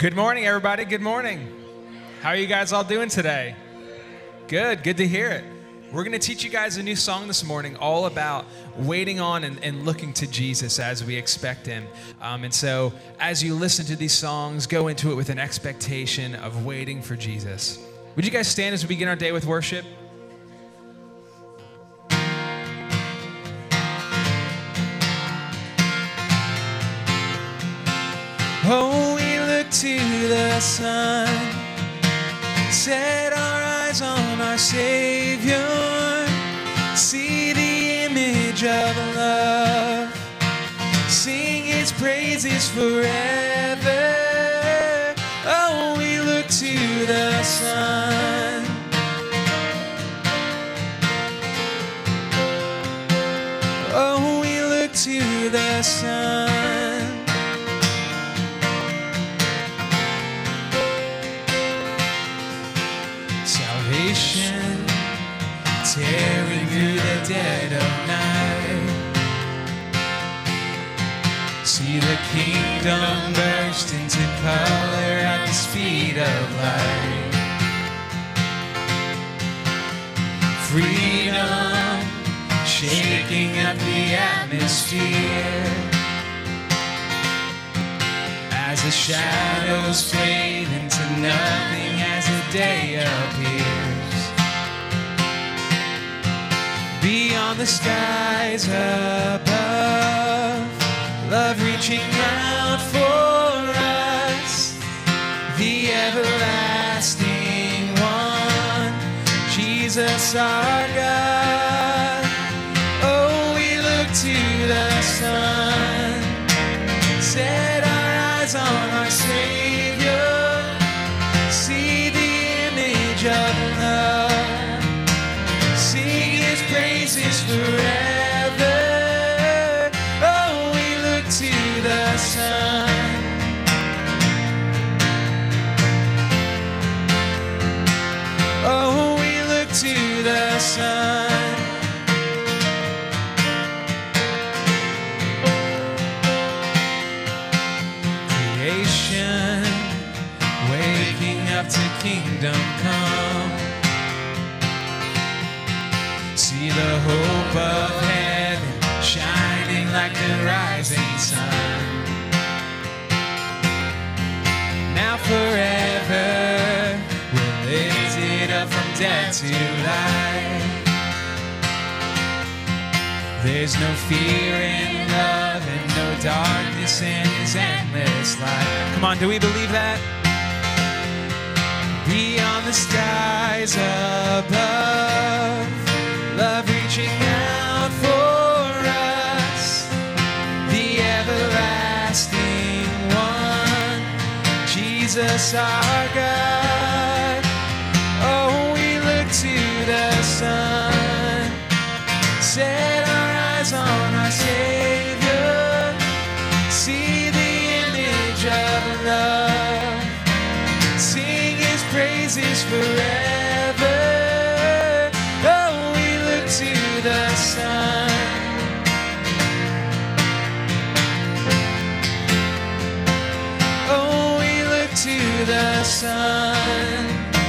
Good morning, everybody. Good morning. How are you guys all doing today? Good to hear it. We're going to teach you guys a new song this morning all about waiting on and looking to Jesus as we expect him. And so as you listen to these songs, go into it with an expectation of waiting for Jesus. Would you guys stand as we begin our day with worship? Oh, we look to the sun, set our eyes on our Savior, see the image of love, sing his praises forever. Oh, we look to the sun. Oh, we look to the sun. Salvation, tearing through the dead of night. See the kingdom burst into color at the speed of light. Freedom, shaking up the atmosphere. As the shadows fade into nothing as the day appears. Beyond the skies above, love reaching out for us, the everlasting one, Jesus our God. Oh, we look to the sun, set our eyes on our Savior, see the image of love, sing his praises forever. Oh, we look to the sun. Oh, we look to the sun. Creation, waking up to kingdom come. See the hope of heaven shining like the rising sun. Now forever we're lifted up from death to life. There's no fear in love and no darkness in his endless light. Come on, do we believe that? Beyond the skies above, love reaching out for us, the everlasting one, Jesus our God. Oh, we look to the sun, set our eyes on our Savior, see the image of love, sing his praises forever. Oh, we look to the sun. Oh, we look to the sun.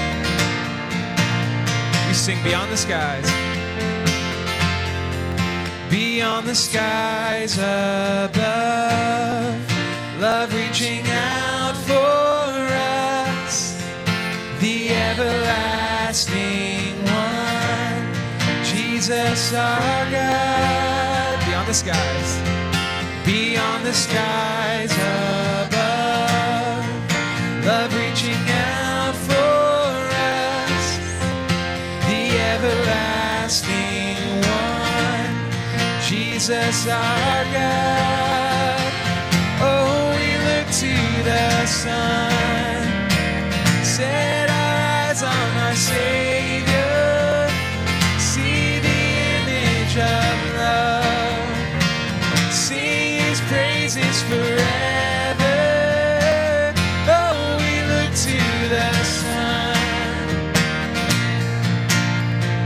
We sing beyond the skies. Beyond the skies above, love reaching out for us, the everlasting one, Jesus our God. Beyond the skies, beyond the skies above, love reaching out for us, the everlasting one, Jesus our God. Oh, we look to the sun, set our eyes on our Savior, see the image of love, sing his praises forever. Oh, we look to the sun.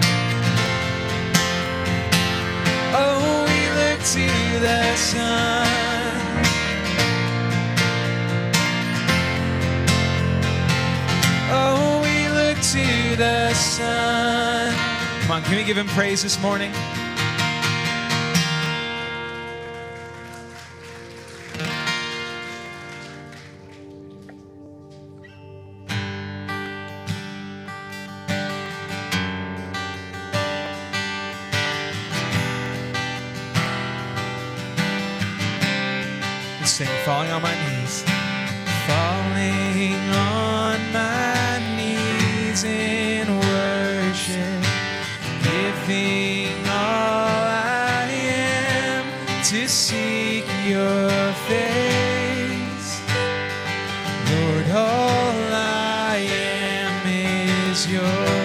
Oh, we look to the sun. the sun. Come on, can we give him praise this morning? Sing, falling on my knees, falling on my knees in worship, giving all I am to seek your face. Lord, all I am is yours.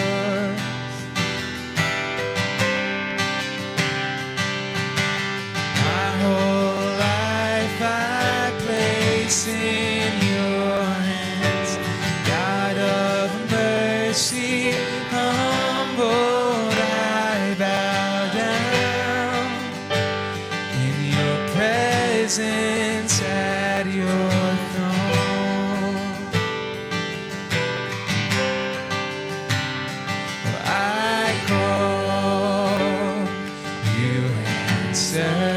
In your hands, God of mercy, humbled I bow down in your presence at your throne. I call, you answer.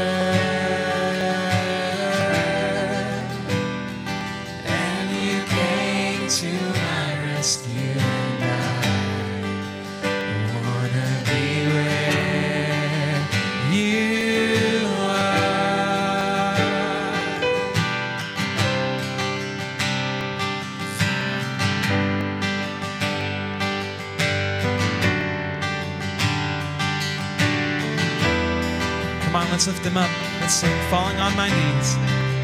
To my rescue, and I wanna be where you are. Come on, let's lift him up. Let's sing, falling on my knees.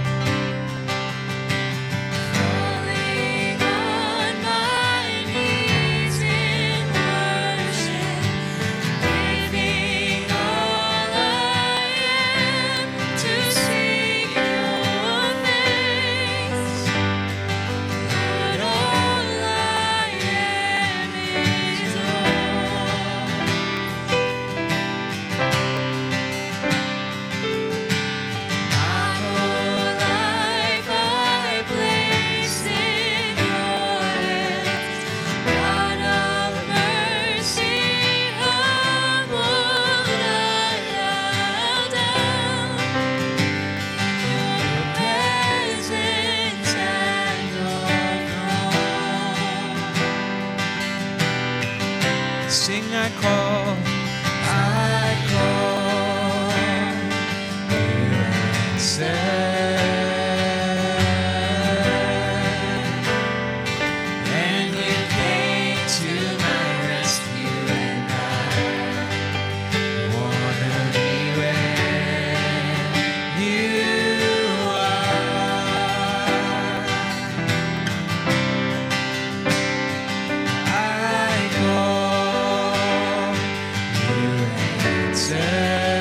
Sing, I call, you answer. And you came to my rescue, and I wanna be where you are. I call, you answer.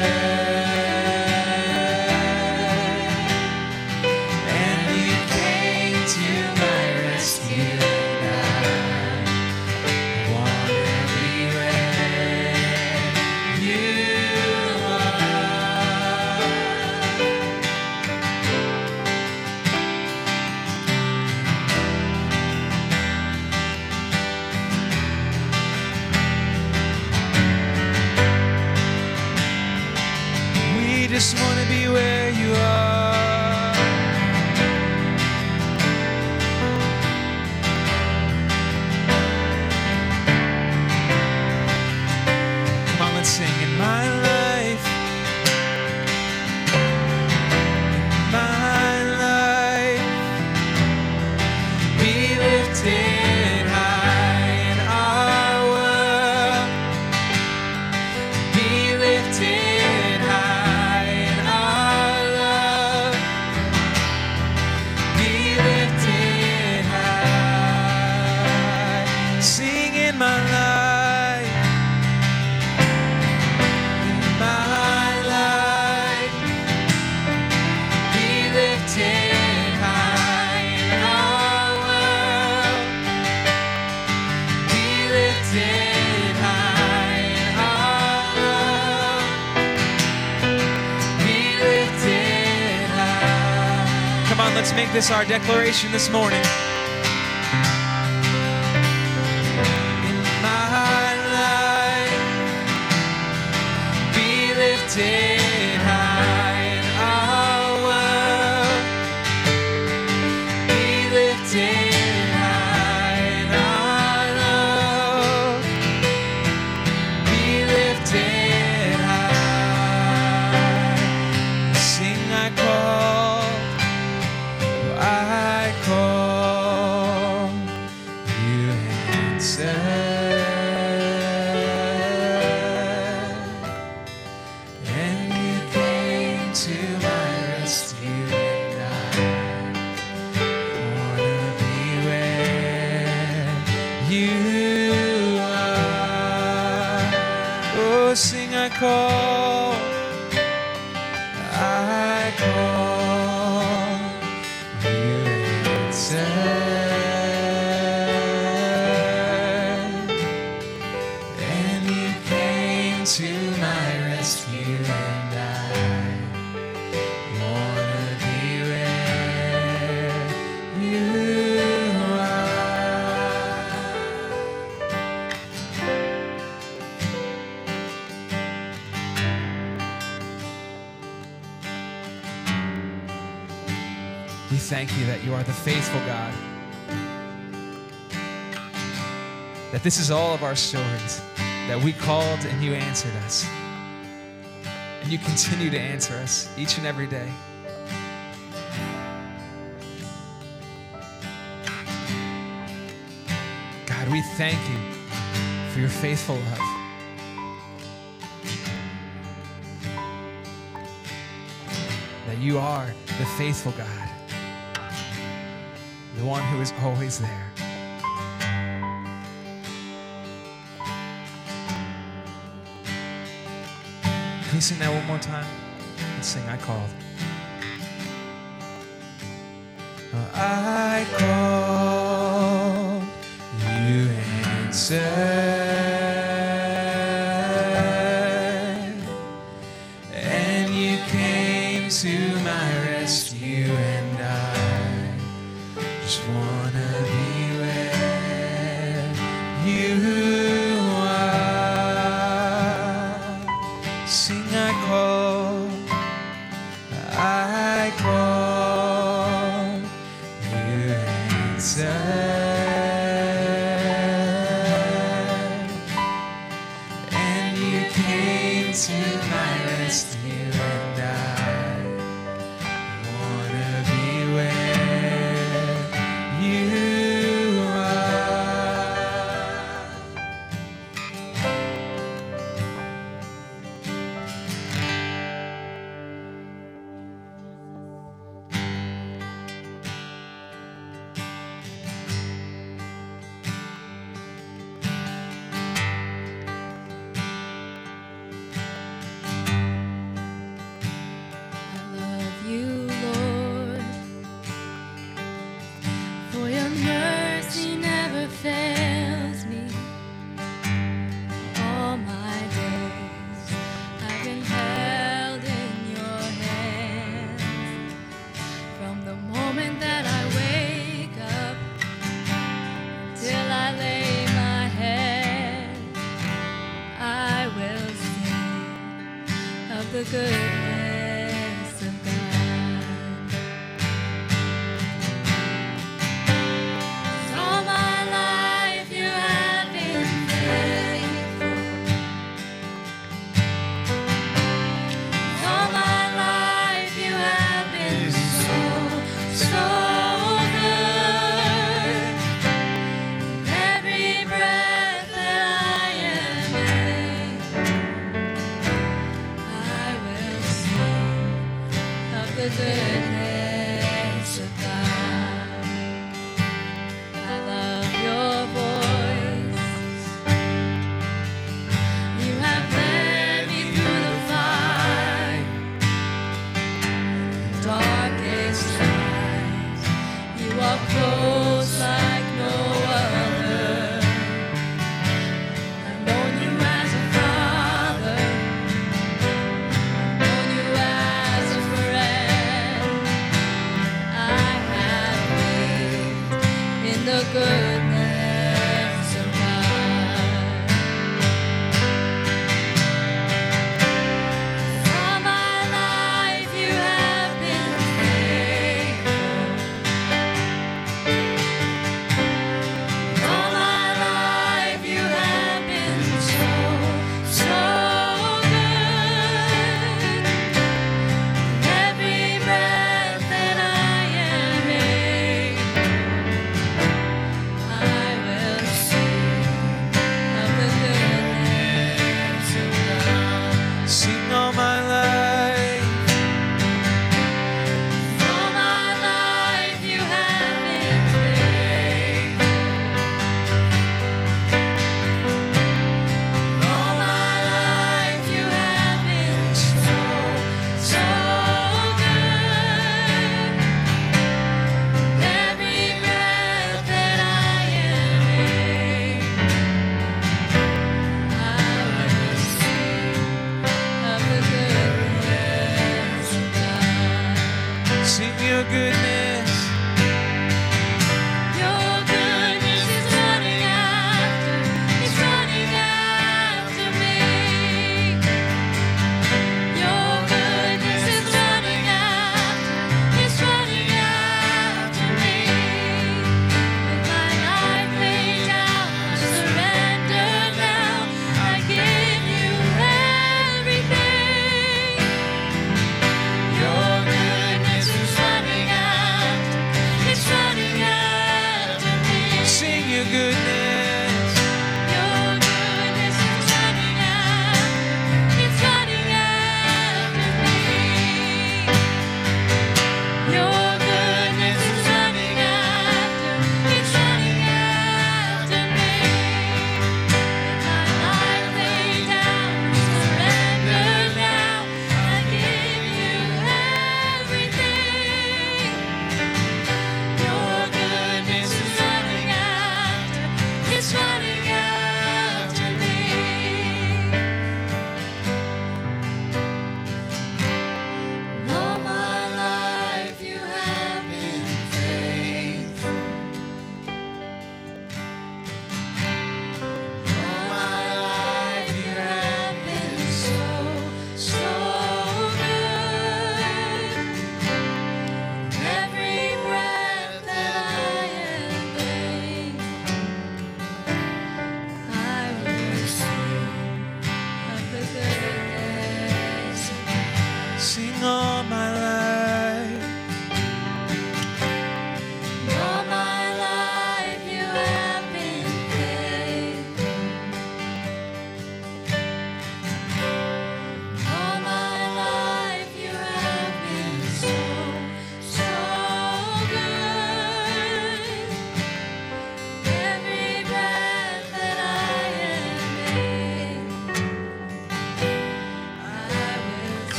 And you came to my rescue, and I wanna be where you are. We just wanna be where you are. Come on, let's sing. In my life, be lifted high in our world. Be lifted high in our love. Be lifted high. Sing, in my life, be lifted high in our world. Be lifted high in our love. Be lifted high. Come on, let's make this our declaration this morning. In lifted high in our world. Be lifted high in our love. Be lifted high. Sing, I call, you answer. And you came to my rescue, and I wanna be where you are. Oh, sing, I call, you answer. And you came to my rescue, and I wanna be where you We thank you that you are the faithful God, that this is all of our stories, that we called and you answered us, and you continue to answer us each and every day. God, we thank you for your faithful love. That you are the faithful God, the one who is always there. Can you sing that one more time? Let's sing, I called. I called, you answered, and you came to my rescue, and I just wanna be where you are. Sing, I call, you answered, and you came to my rescue, and I wanna be where you the goodness of God. All my life you have been faithful. All my life you have been so, so good. Every breath that I am in, the goodness of God. I love your voice. You have led me through the fire, darkest night. You are close like no other. I've known you as a father. I've known you as a friend. I have lived in the goodness of God.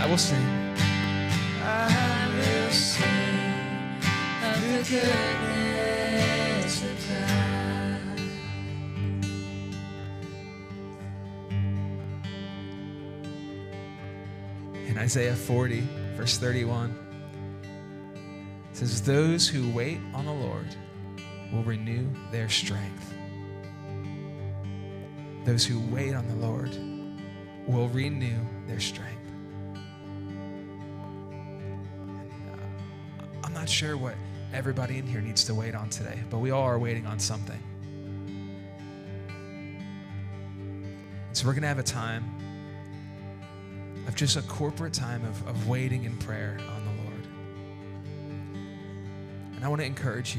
I will sing. I will sing of the goodness of God. In Isaiah 40, verse 31, it says, those who wait on the Lord will renew their strength. Those who wait on the Lord will renew their strength. I'm not sure what everybody in here needs to wait on today, but we all are waiting on something. So we're going to have a time of just a corporate time of waiting in prayer on the Lord. And I want to encourage you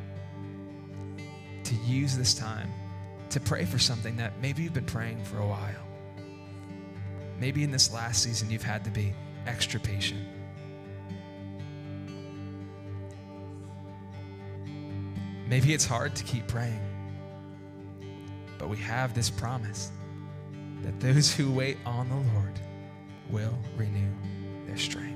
to use this time to pray for something that maybe you've been praying for a while. Maybe in this last season you've had to be extra patient. Maybe it's hard to keep praying, but we have this promise that those who wait on the Lord will renew their strength.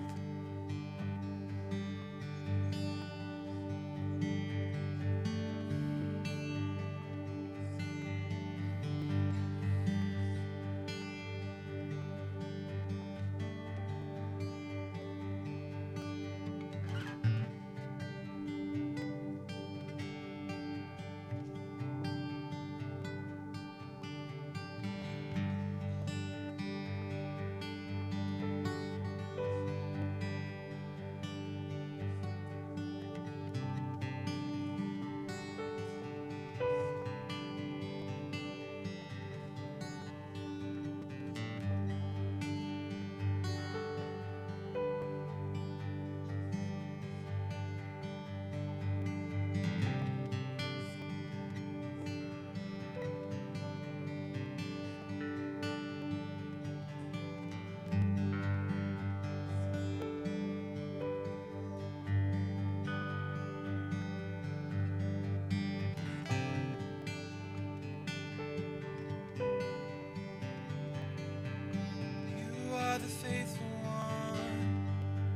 The faithful one,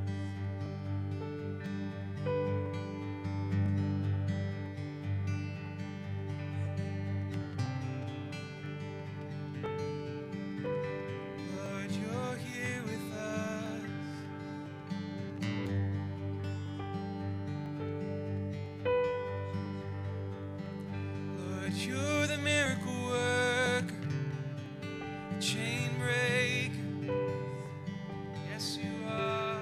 Lord, you're here with us. Lord, you're the miracle worker, chain breaker. Yes, you are.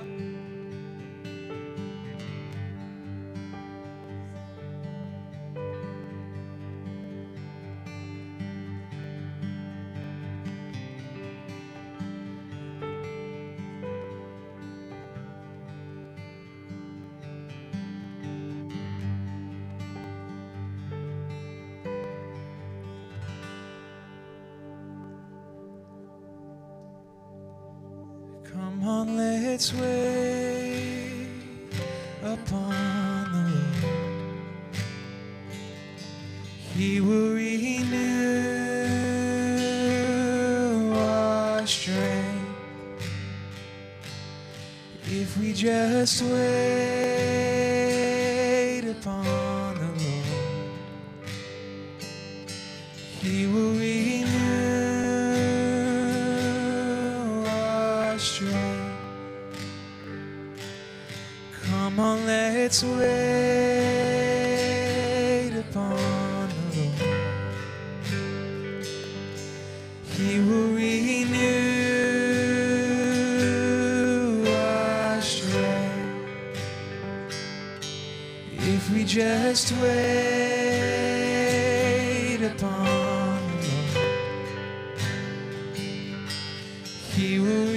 Come on, let's wait upon the Lord. He will renew our strength if we just wait upon the Lord. He will renew our strength. Come on, let's wait upon the Lord. He will renew our strength if we just wait upon the Lord. He will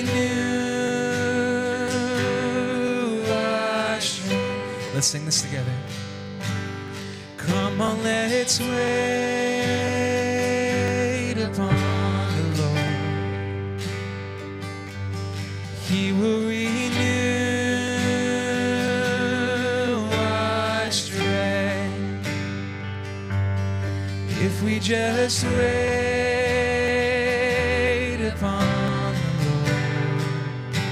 renew our strength. Let's sing this together. Come on, let's wait upon the Lord. He will renew our strength if we just wait upon the Lord.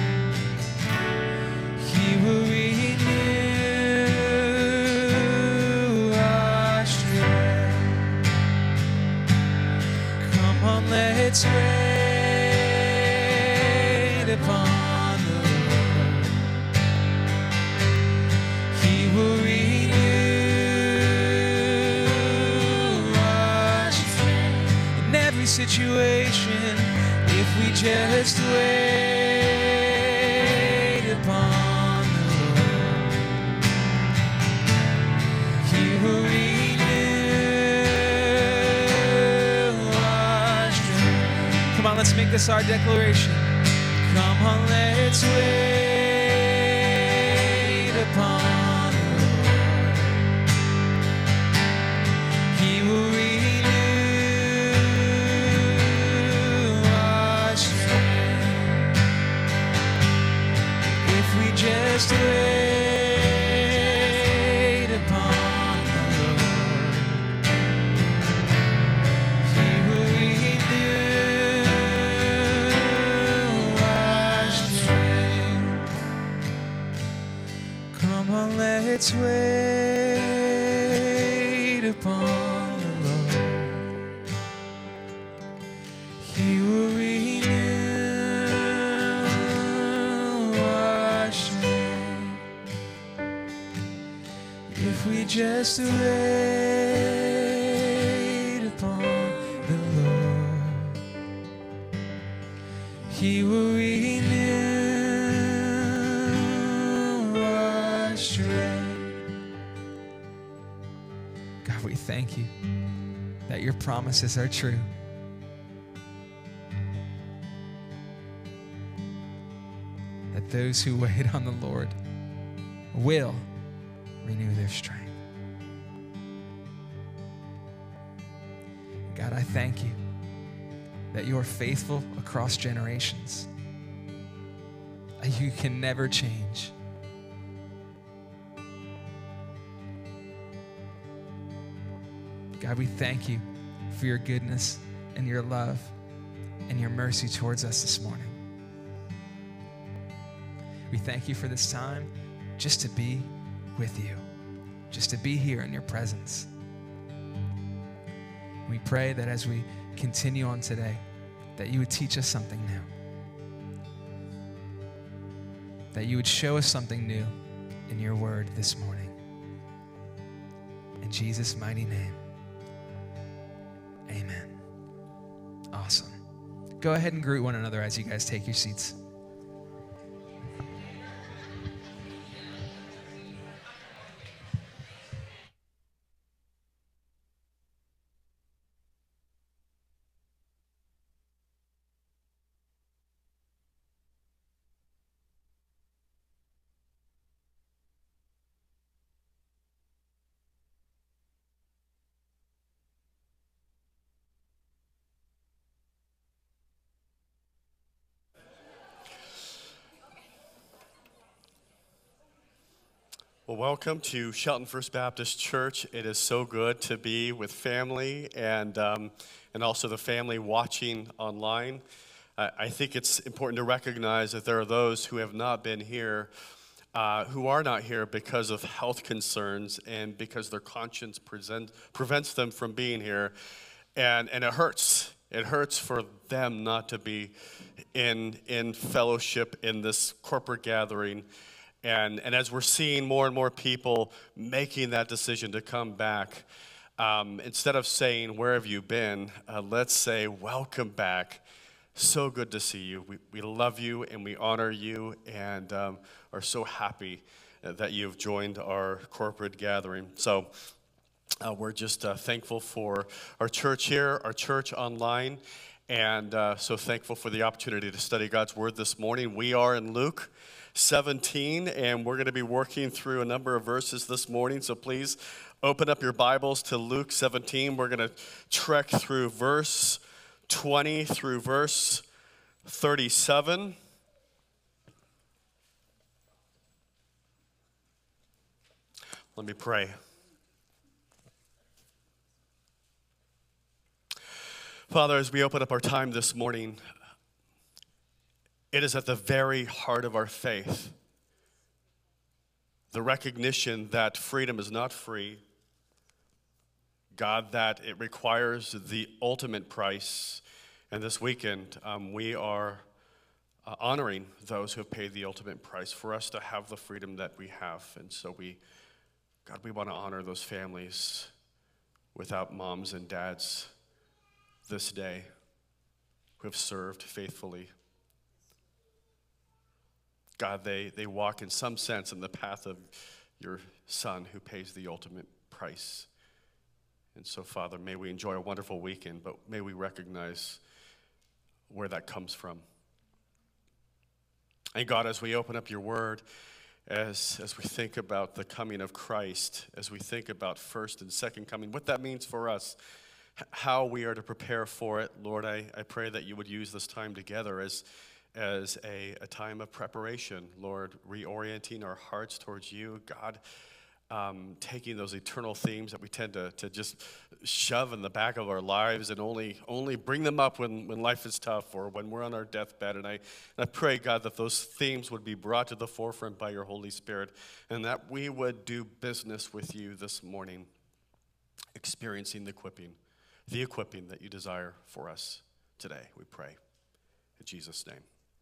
wait upon the Lord. He will renew our strength in every situation if we just wait upon the Lord. He will renew our strength. Come on, let's make this our declaration. Come on, let's wait upon the Lord. He will renew our strength if we just wait upon the Lord. He will renew our strength. Come on, let's wait upon the Lord. He will renew our strength if we just wait upon the Lord. He will renew our strength. God, we thank you that your promises are true. That those who wait on the Lord will renew their strength. God, I thank you that you are faithful across generations. That you can never change. God, we thank you for your goodness and your love and your mercy towards us this morning. We thank you for this time just to be with you, just to be here in your presence. We pray that as we continue on today, that you would teach us something new, that you would show us something new in your word this morning. In Jesus' mighty name, amen. Awesome. Go ahead and greet one another as you guys take your seats. Well, welcome to Shelton First Baptist Church. It is so good to be with family and also the family watching online. I think it's important to recognize that there are those who have not been here, who are not here because of health concerns and because their conscience prevents them from being here, and it hurts. It hurts for them not to be in fellowship in this corporate gathering. And as we're seeing more and more people making that decision to come back, instead of saying, "Where have you been?" Let's say, "Welcome back. So good to see you. We love you and we honor you and are so happy that you've joined our corporate gathering." So we're just thankful for our church here, our church online, and so thankful for the opportunity to study God's Word this morning. We are in Luke 17, and we're going to be working through a number of verses this morning, so please open up your Bibles to Luke 17. We're going to trek through verse 20 through verse 37. Let me pray. Father, as we open up our time this morning, it is at the very heart of our faith, the recognition that freedom is not free, God, that it requires the ultimate price. And this weekend, we are honoring those who have paid the ultimate price for us to have the freedom that we have. And so God, we want to honor those families without moms and dads this day who have served faithfully. God, they walk in some sense in the path of your Son who pays the ultimate price. And so, Father, may we enjoy a wonderful weekend, but may we recognize where that comes from. And God, as we open up your word, as we think about the coming of Christ, as we think about first and second coming, what that means for us, how we are to prepare for it, Lord, I pray that you would use this time together as a time of preparation, Lord, reorienting our hearts towards you, God, taking those eternal themes that we tend to just shove in the back of our lives and only bring them up when life is tough or when we're on our deathbed. And I pray, God, that those themes would be brought to the forefront by your Holy Spirit and that we would do business with you this morning, experiencing the equipping that you desire for us today, we pray. In Jesus' name.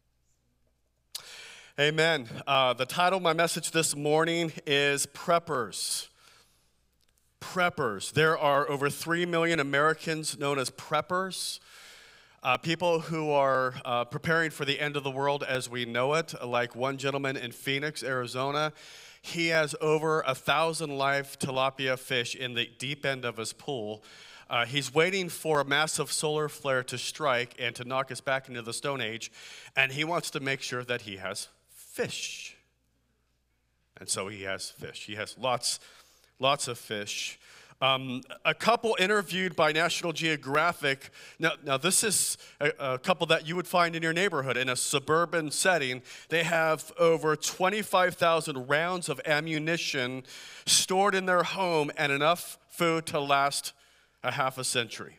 Amen. The title of my message this morning is Preppers. Preppers. There are over 3 million Americans known as preppers, people who are preparing for the end of the world as we know it, like one gentleman in Phoenix, Arizona. He has over 1,000 live tilapia fish in the deep end of his pool. He's waiting for a massive solar flare to strike and to knock us back into the Stone Age, and he wants to make sure that he has fish. And so he has fish. He has lots of fish. A couple interviewed by National Geographic. Now this is a couple that you would find in your neighborhood in a suburban setting. They have over 25,000 rounds of ammunition stored in their home and enough food to last a half a century.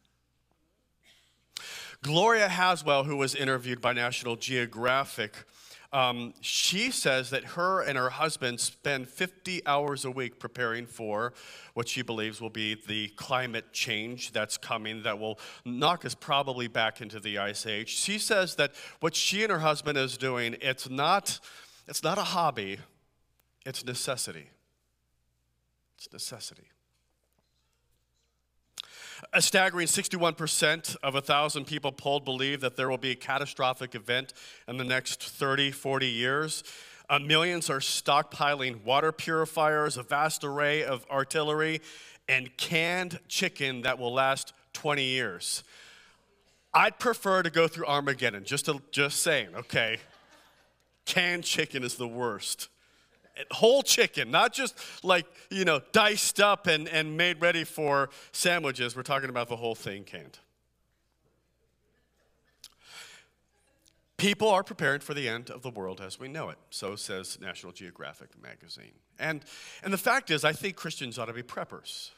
Gloria Haswell, who was interviewed by National Geographic, she says that her and her husband spend 50 hours a week preparing for what she believes will be the climate change that's coming that will knock us probably back into the ice age. She says that what she and her husband is doing, it's not a hobby, it's necessity. It's necessity. A staggering 61% of 1,000 people polled believe that there will be a catastrophic event in the next 30, 40 years. Millions are stockpiling water purifiers, a vast array of artillery, and canned chicken that will last 20 years. I'd prefer to go through Armageddon, just saying, okay? Canned chicken is the worst. Whole chicken, not just diced up and made ready for sandwiches. We're talking about the whole thing canned. People are prepared for the end of the world as we know it. So says National Geographic magazine. And the fact is, I think Christians ought to be preppers.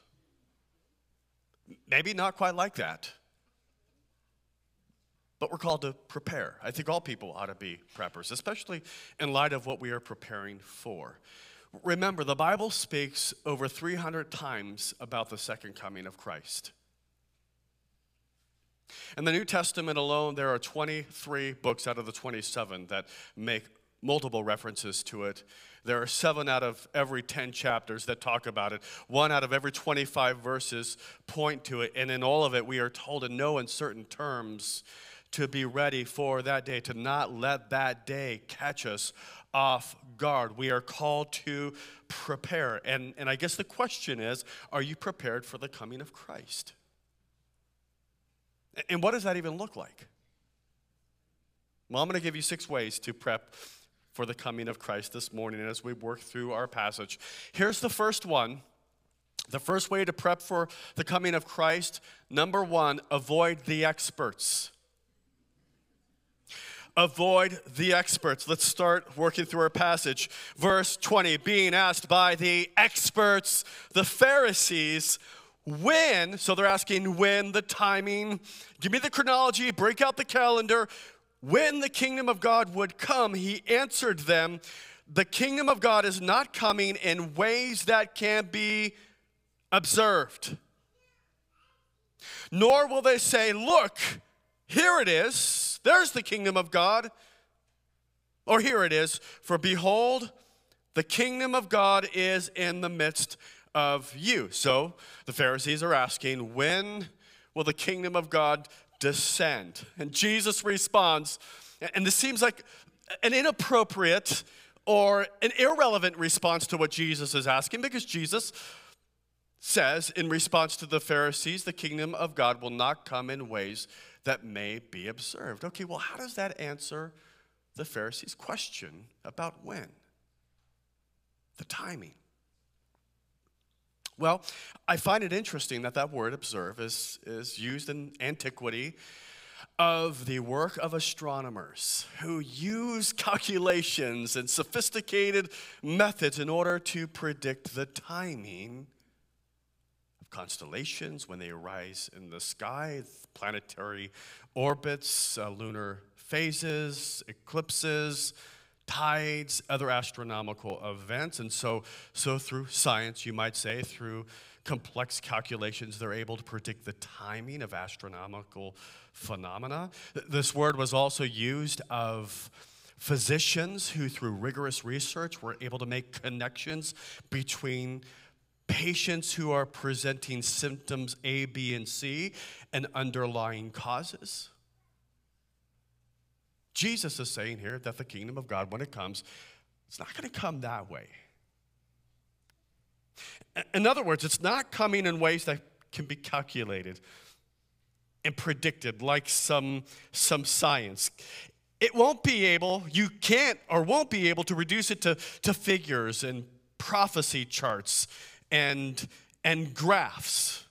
Maybe not quite like that. But we're called to prepare. I think all people ought to be preppers, especially in light of what we are preparing for. Remember, the Bible speaks over 300 times about the second coming of Christ. In the New Testament alone, there are 23 books out of the 27 that make multiple references to it. There are 7 out of every 10 chapters that talk about it. 1 out of every 25 verses point to it. And in all of it, we are told in no uncertain terms to be ready for that day, to not let that day catch us off guard. We are called to prepare. And I guess the question is, are you prepared for the coming of Christ? And what does that even look like? Well, I'm going to give you 6 ways to prep for the coming of Christ this morning as we work through our passage. Here's the first one. The first way to prep for the coming of Christ, number 1, avoid the experts. Avoid the experts. Let's start working through our passage. Verse 20, being asked by the experts, the Pharisees, when, so they're asking when, the timing, give me the chronology, break out the calendar, when the kingdom of God would come, he answered them, the kingdom of God is not coming in ways that can be observed. Nor will they say, look, here it is. There's the kingdom of God. Or here it is, for behold, the kingdom of God is in the midst of you. So the Pharisees are asking, when will the kingdom of God descend? And Jesus responds, and this seems like an inappropriate or an irrelevant response to what Jesus is asking, because Jesus says in response to the Pharisees, the kingdom of God will not come in ways that may be observed. Okay, well, how does that answer the Pharisees' question about when? The timing. Well, I find it interesting that that word observe is used in antiquity of the work of astronomers who use calculations and sophisticated methods in order to predict the timing of constellations when they arise in the sky, planetary orbits, lunar phases, eclipses, tides, other astronomical events. And so through science, you might say, through complex calculations, they're able to predict the timing of astronomical phenomena. This word was also used of physicians who, through rigorous research, were able to make connections between patients who are presenting symptoms A, B, and C and underlying causes. Jesus is saying here that the kingdom of God, when it comes, it's not going to come that way. In other words, it's not coming in ways that can be calculated and predicted like some science. It won't be able, you can't or won't be able to reduce it to figures and prophecy charts and graphs.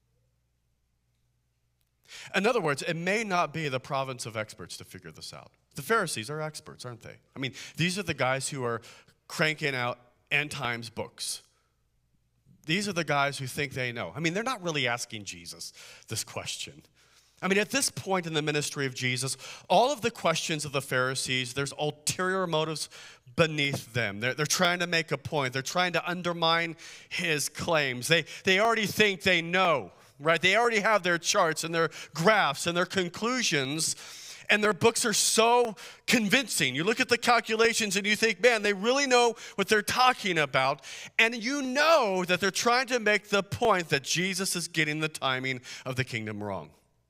In other words, it may not be the province of experts to figure this out. The Pharisees are experts, aren't they? I mean, these are the guys who are cranking out end times books. These are the guys who think they know. I mean, they're not really asking Jesus this question. I mean, at this point in the ministry of Jesus, all of the questions of the Pharisees, there's ulterior motives beneath them. They're trying to make a point. They're trying to undermine his claims. They already think they know, right? They already have their charts and their graphs and their conclusions, and their books are so convincing. You look at the calculations and you think, man, they really know what they're talking about. And you know that they're trying to make the point that Jesus is getting the timing of the kingdom wrong.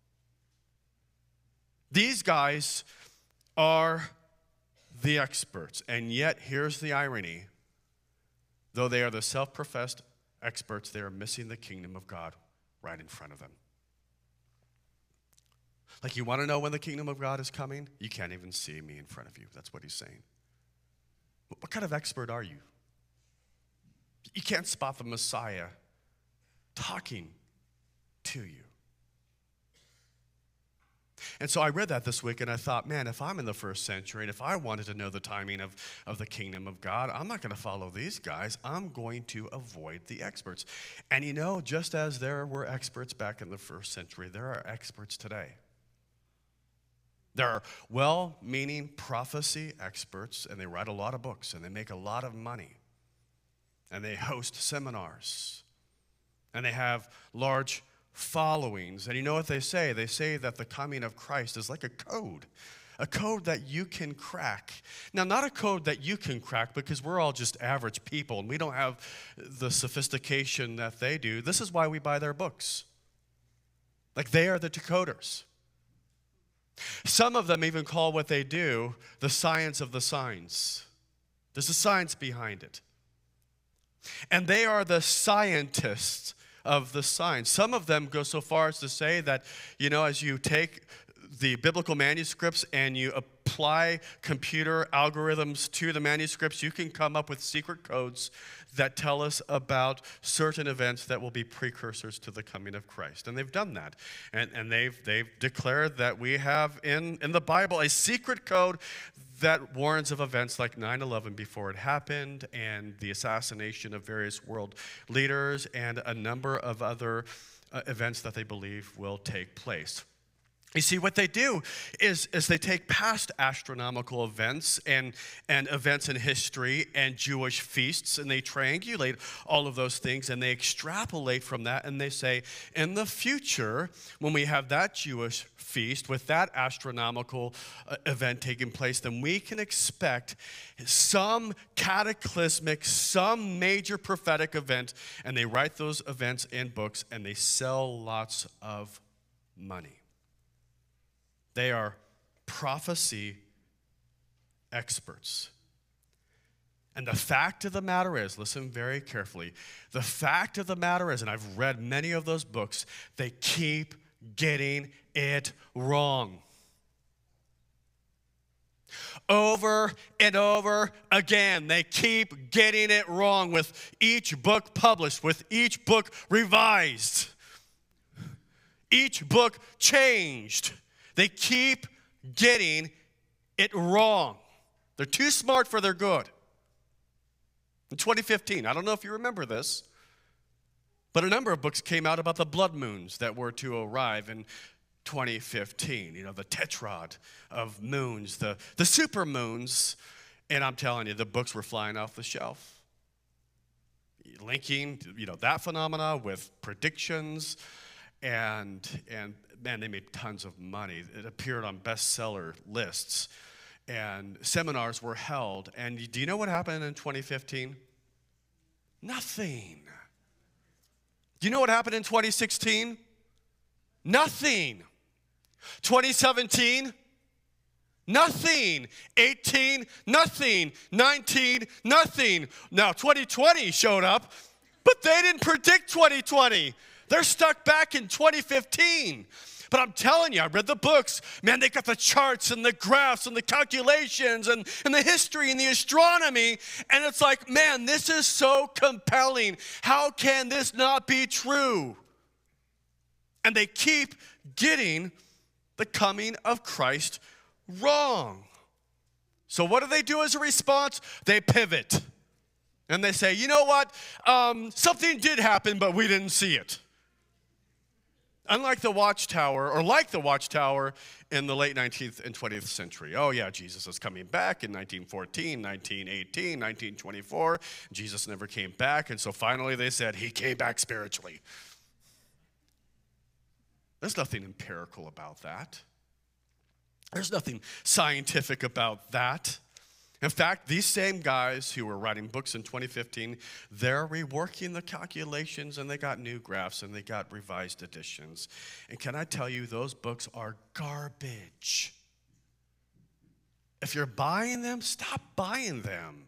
These guys are the experts. And yet, here's the irony. Though they are the self-professed experts, they are missing the kingdom of God right in front of them. Like, you want to know when the kingdom of God is coming? You can't even see me in front of you. That's what he's saying. What kind of expert are you? You can't spot the Messiah talking to you. And so I read that this week and I thought, man, if I'm in the first century and if I wanted to know the timing of the kingdom of God, I'm not going to follow these guys. I'm going to avoid the experts. And you know, just as there were experts back in the first century, there are experts today. There are well-meaning prophecy experts, and they write a lot of books, and they make a lot of money, and they host seminars, and they have large followings. And you know what they say? They say that the coming of Christ is like a code that you can crack. Now, not a code that you can crack because we're all just average people, and we don't have the sophistication that they do. This is why we buy their books. Like, they are the decoders. Some of them even call what they do the science of the signs. There's a science behind it. And they are the scientists of the signs. Some of them go so far as to say that, you know, as you take the biblical manuscripts and you apply computer algorithms to the manuscripts, you can come up with secret codes that tell us about certain events that will be precursors to the coming of Christ. And they've done that. And they've declared that we have in the Bible a secret code that warns of events like 9/11 before it happened, and the assassination of various world leaders, and a number of other events that they believe will take place. You see, what they do is they take past astronomical events and events in history and Jewish feasts, and they triangulate all of those things, and they extrapolate from that, and they say, in the future, when we have that Jewish feast with that astronomical event taking place, then we can expect some cataclysmic, some major prophetic event, and they write those events in books, and they sell lots of money. They are prophecy experts. And the fact of the matter is, listen very carefully, the fact of the matter is, and I've read many of those books, they keep getting it wrong. Over and over again, they keep getting it wrong with each book published, with each book revised, each book changed. They keep getting it wrong. They're too smart for their good. In 2015, I don't know if you remember this, but a number of books came out about the blood moons that were to arrive in 2015. You know, the tetrad of moons, the super moons. And I'm telling you, the books were flying off the shelf. Linking, that phenomena with predictions. And man, they made tons of money. It appeared on bestseller lists, and seminars were held. And do you know what happened in 2015? Nothing. Do you know what happened in 2016? Nothing. 2017? Nothing. 18? Nothing. 19? Nothing. Now 2020 showed up, but they didn't predict 2020. They're stuck back in 2015. But I'm telling you, I read the books. Man, they got the charts and the graphs and the calculations and the history and the astronomy. And it's like, man, this is so compelling. How can this not be true? And they keep getting the coming of Christ wrong. So what do they do as a response? They pivot. And they say, you know what? Something did happen, but we didn't see it. Unlike the Watchtower, or like the Watchtower in the late 19th and 20th century. Oh yeah, Jesus is coming back in 1914, 1918, 1924. Jesus never came back, and so finally they said he came back spiritually. There's nothing empirical about that. There's nothing scientific about that. In fact, these same guys who were writing books in 2015, they're reworking the calculations, and they got new graphs, and they got revised editions. And can I tell you, those books are garbage. If you're buying them, stop buying them.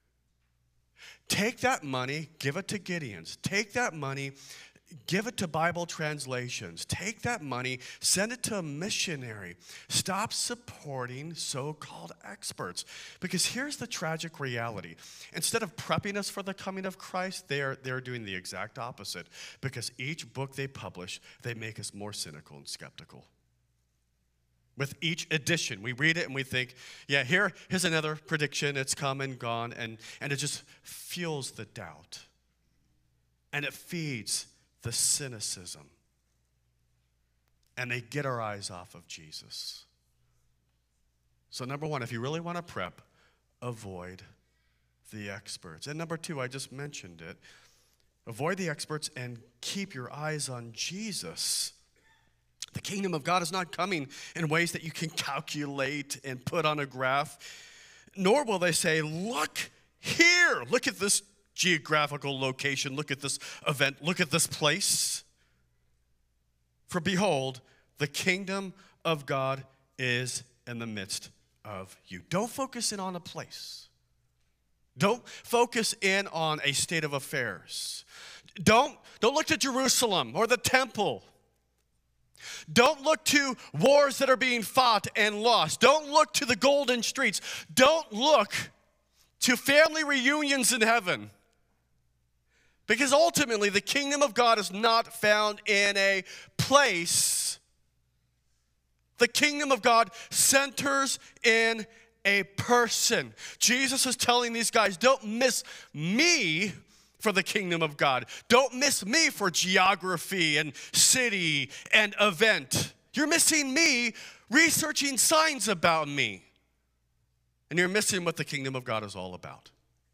Take that money, give it to Gideons. Take that money, give it to Bible translations. Take that money, send it to a missionary. Stop supporting so-called experts. Because here's the tragic reality. Instead of prepping us for the coming of Christ, they're doing the exact opposite. Because each book they publish, they make us more cynical and skeptical. With each edition, we read it and we think, yeah, here's another prediction. It's come and gone. And it just fuels the doubt. And it feeds the cynicism. And they get our eyes off of Jesus. So number one, if you really want to prep, avoid the experts. And number two, I just mentioned it. Avoid the experts and keep your eyes on Jesus. The kingdom of God is not coming in ways that you can calculate and put on a graph. Nor will they say, look here, look at this geographical location, look at this event, look at this place. For behold, the kingdom of God is in the midst of you. Don't focus in on a place. Don't focus in on a state of affairs. Don't look to Jerusalem or the temple. Don't look to wars that are being fought and lost. Don't look to the golden streets. Don't look to family reunions in heaven. Because ultimately, the kingdom of God is not found in a place. The kingdom of God centers in a person. Jesus is telling these guys, don't miss me for the kingdom of God. Don't miss me for geography and city and event. You're missing me researching signs about me. And you're missing what the kingdom of God is all about.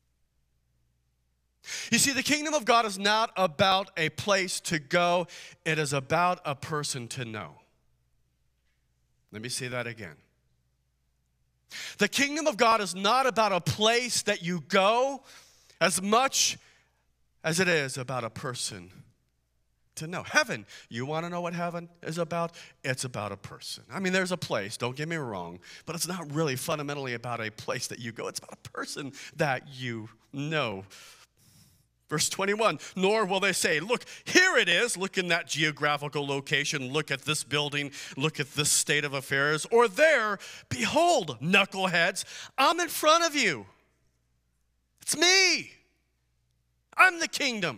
You see, the kingdom of God is not about a place to go. It is about a person to know. Let me say that again. The kingdom of God is not about a place that you go as much as it is about a person to know. Heaven, you want to know what heaven is about? It's about a person. I mean, there's a place, don't get me wrong, but it's not really fundamentally about a place that you go. It's about a person that you know. Verse 21, nor will they say, look, here it is. Look in that geographical location. Look at this building. Look at this state of affairs. Or there, behold, knuckleheads, I'm in front of you. It's me. I'm the kingdom.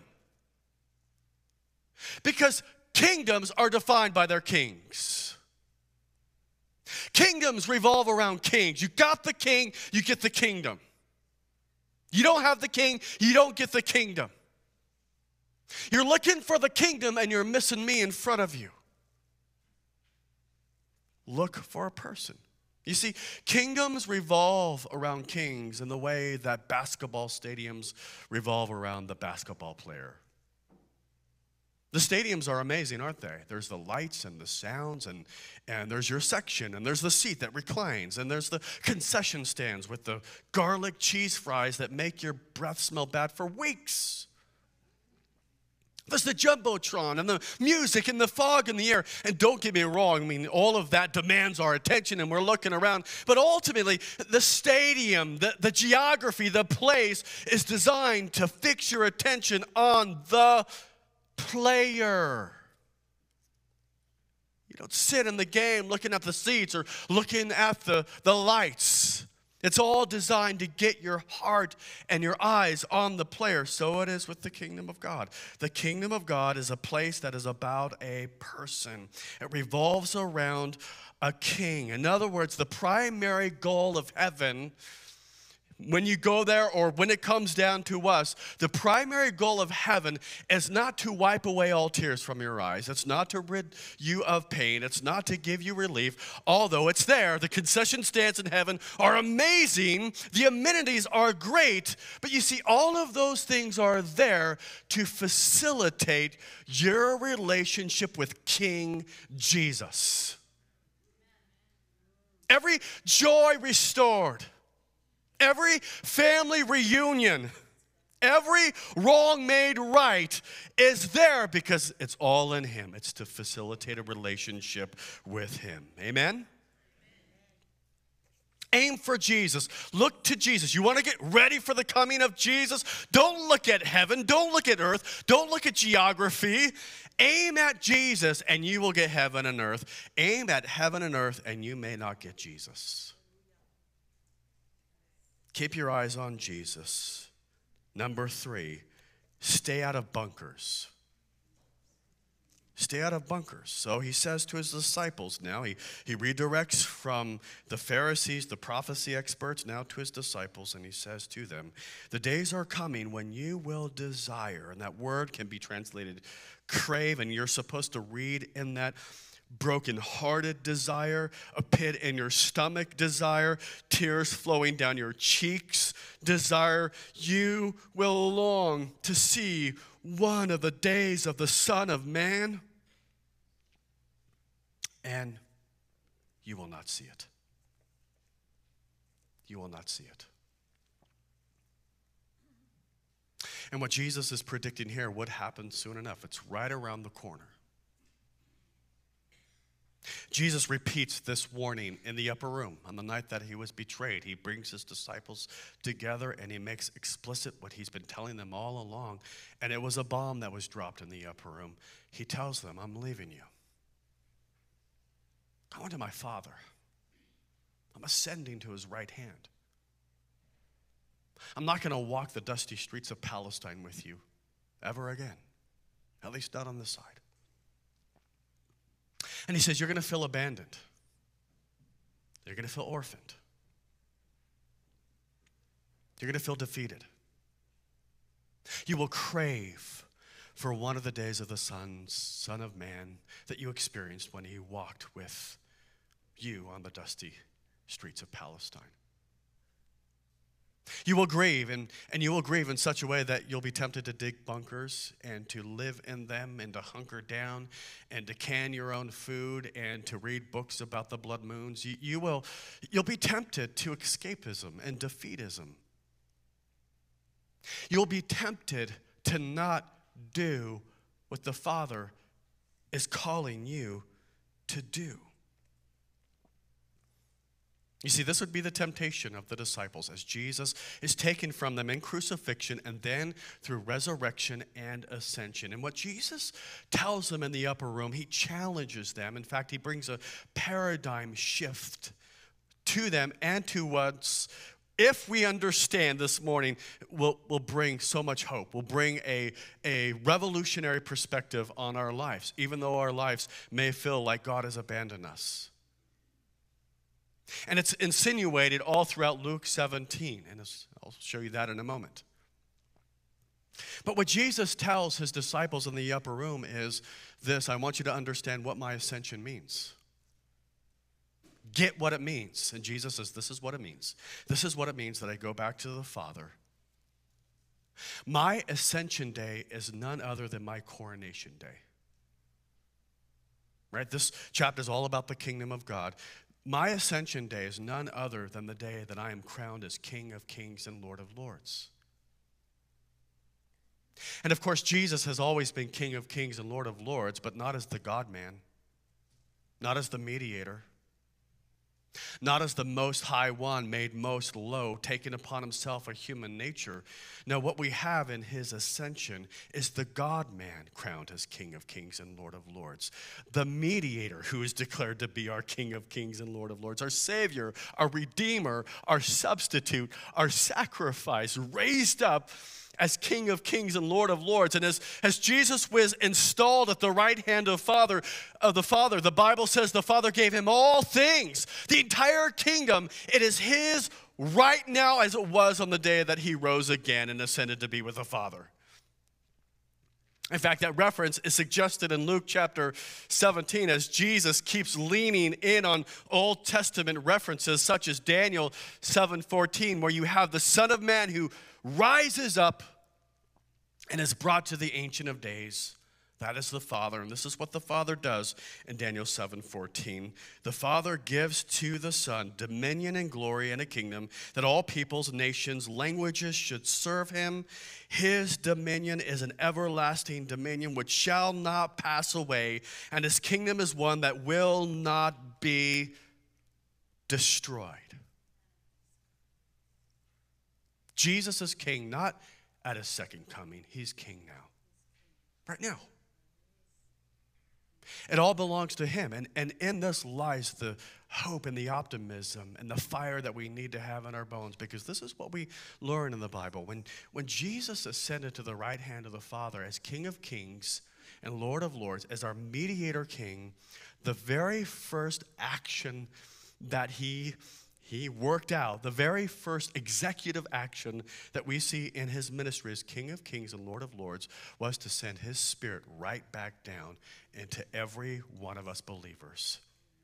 Because kingdoms are defined by their kings. Kingdoms revolve around kings. You got the king, you get the kingdom. You don't have the king, you don't get the kingdom. You're looking for the kingdom and you're missing me in front of you. Look for a person. You see, kingdoms revolve around kings in the way that basketball stadiums revolve around the basketball player. The stadiums are amazing, aren't they? There's the lights and the sounds, and there's your section, and there's the seat that reclines, and there's the concession stands with the garlic cheese fries that make your breath smell bad for weeks. There's the Jumbotron and the music and the fog in the air. And don't get me wrong, I mean, all of that demands our attention and we're looking around. But ultimately, the stadium, the geography, the place is designed to fix your attention on the player. You don't sit in the game looking at the seats or looking at the lights. It's all designed to get your heart and your eyes on the player. So it is with the kingdom of God. The kingdom of God is a place that is about a person. It revolves around a king. In other words, the primary goal of heaven, when you go there or when it comes down to us, the primary goal of heaven is not to wipe away all tears from your eyes. It's not to rid you of pain. It's not to give you relief, although it's there. The concession stands in heaven are amazing. The amenities are great. But you see, all of those things are there to facilitate your relationship with King Jesus. Every joy restored, every family reunion, every wrong made right is there because it's all in Him. It's to facilitate a relationship with Him. Amen? Aim for Jesus. Look to Jesus. You want to get ready for the coming of Jesus? Don't look at heaven. Don't look at earth. Don't look at geography. Aim at Jesus and you will get heaven and earth. Aim at heaven and earth and you may not get Jesus. Keep your eyes on Jesus. Number 3, stay out of bunkers. Stay out of bunkers. So he says to his disciples now, he redirects from the Pharisees, the prophecy experts, now to his disciples, and he says to them, the days are coming when you will desire, and that word can be translated crave, and you're supposed to read in that broken-hearted desire, a pit in your stomach desire, tears flowing down your cheeks desire. You will long to see one of the days of the Son of Man, and you will not see it. You will not see it. And what Jesus is predicting here would happen soon enough. It's right around the corner. Jesus repeats this warning in the upper room on the night that he was betrayed. He brings his disciples together and he makes explicit what he's been telling them all along. And it was a bomb that was dropped in the upper room. He tells them, I'm leaving you. Going to my Father. I'm ascending to his right hand. I'm not going to walk the dusty streets of Palestine with you ever again. At least not on this side. And he says, you're going to feel abandoned. You're going to feel orphaned. You're going to feel defeated. You will crave for one of the days of the Son of Man, that you experienced when he walked with you on the dusty streets of Palestine. You will grieve, and you will grieve in such a way that you'll be tempted to dig bunkers and to live in them and to hunker down and to can your own food and to read books about the blood moons. You'll be tempted to escapism and defeatism. You'll be tempted to not do what the Father is calling you to do. You see, this would be the temptation of the disciples as Jesus is taken from them in crucifixion and then through resurrection and ascension. And what Jesus tells them in the upper room, he challenges them. In fact, he brings a paradigm shift to them and to us. If we understand this morning, will bring so much hope. Will bring a revolutionary perspective on our lives, even though our lives may feel like God has abandoned us. And it's insinuated all throughout Luke 17, and I'll show you that in a moment. But what Jesus tells his disciples in the upper room is this: I want you to understand what my ascension means. Get what it means. And Jesus says, this is what it means. This is what it means that I go back to the Father. My ascension day is none other than my coronation day. Right? This chapter is all about the kingdom of God. My ascension day is none other than the day that I am crowned as King of Kings and Lord of Lords. And of course, Jesus has always been King of Kings and Lord of Lords, but not as the God-man, not as the mediator, not as the most high one made most low, taking upon himself a human nature. No, what we have in his ascension is the God-man crowned as King of Kings and Lord of Lords. The mediator who is declared to be our King of Kings and Lord of Lords. Our Savior, our Redeemer, our substitute, our sacrifice, raised up as King of Kings and Lord of Lords. And as Jesus was installed at the right hand of the Father, the Bible says the Father gave him all things. The entire kingdom, it is his right now as it was on the day that he rose again and ascended to be with the Father. In fact, that reference is suggested in Luke chapter 17 as Jesus keeps leaning in on Old Testament references such as Daniel 7:14, where you have the Son of Man who rises up and is brought to the Ancient of Days. That is the Father, and this is what the Father does in Daniel 7:14. The Father gives to the Son dominion and glory and a kingdom that all peoples, nations, languages should serve him. His dominion is an everlasting dominion which shall not pass away, and his kingdom is one that will not be destroyed. Jesus is king, not at his second coming. He's king now. Right now. It all belongs to him. And in this lies the hope and the optimism and the fire that we need to have in our bones, because this is what we learn in the Bible. When Jesus ascended to the right hand of the Father as King of Kings and Lord of Lords, as our mediator king, the very first action that he worked out, the very first executive action that we see in his ministry as King of Kings and Lord of Lords was to send his Spirit right back down into every one of us believers.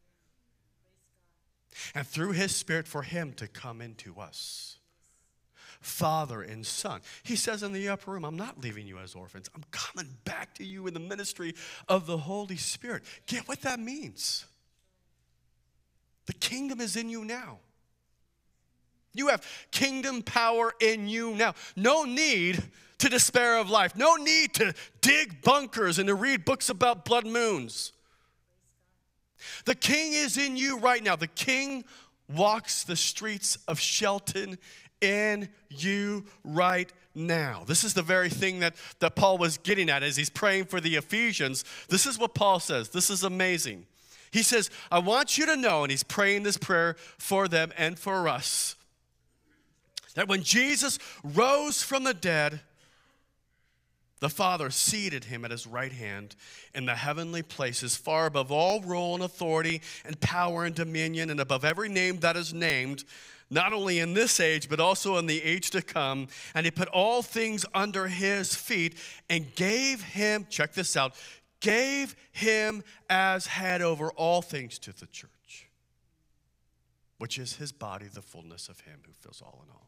And through his Spirit for him to come into us. Father and Son. He says in the upper room, I'm not leaving you as orphans. I'm coming back to you in the ministry of the Holy Spirit. Get what that means. The kingdom is in you now. You have kingdom power in you now. No need to despair of life. No need to dig bunkers and to read books about blood moons. The king is in you right now. The king walks the streets of Shelton in you right now. This is the very thing that Paul was getting at as he's praying for the Ephesians. This is what Paul says. This is amazing. He says, I want you to know, and he's praying this prayer for them and for us, that when Jesus rose from the dead, The Father seated him at his right hand in the heavenly places, far above all rule and authority and power and dominion, and above every name that is named, not only in this age, but also in the age to come. And he put all things under his feet and gave him, check this out, gave him as head over all things to the church, which is his body, the fullness of him who fills all in all.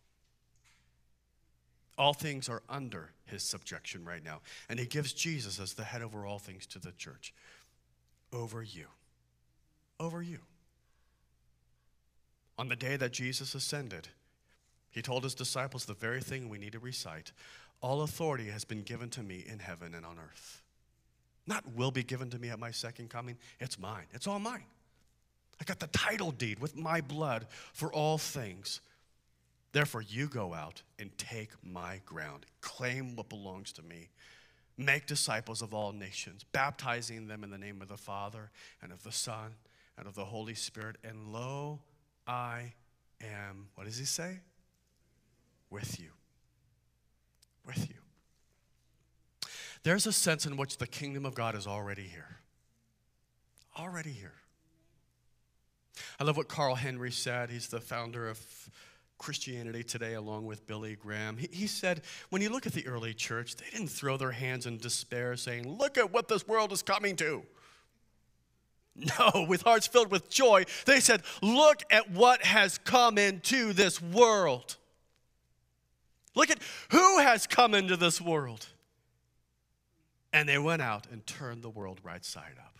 All things are under his subjection right now. And he gives Jesus as the head over all things to the church. Over you. Over you. On the day that Jesus ascended, he told his disciples the very thing we need to recite. All authority has been given to me in heaven and on earth. Not will be given to me at my second coming. It's mine. It's all mine. I got the title deed with my blood for all things. Therefore, you go out and take my ground. Claim what belongs to me. Make disciples of all nations, baptizing them in the name of the Father and of the Son and of the Holy Spirit. And lo, I am, what does he say? With you. With you. There's a sense in which the kingdom of God is already here. Already here. I love what Carl Henry said. He's the founder of Christianity Today, along with Billy Graham. He said, when you look at the early church, they didn't throw their hands in despair saying, look at what this world is coming to. No, with hearts filled with joy, they said, look at what has come into this world. Look at who has come into this world. And they went out and turned the world right side up.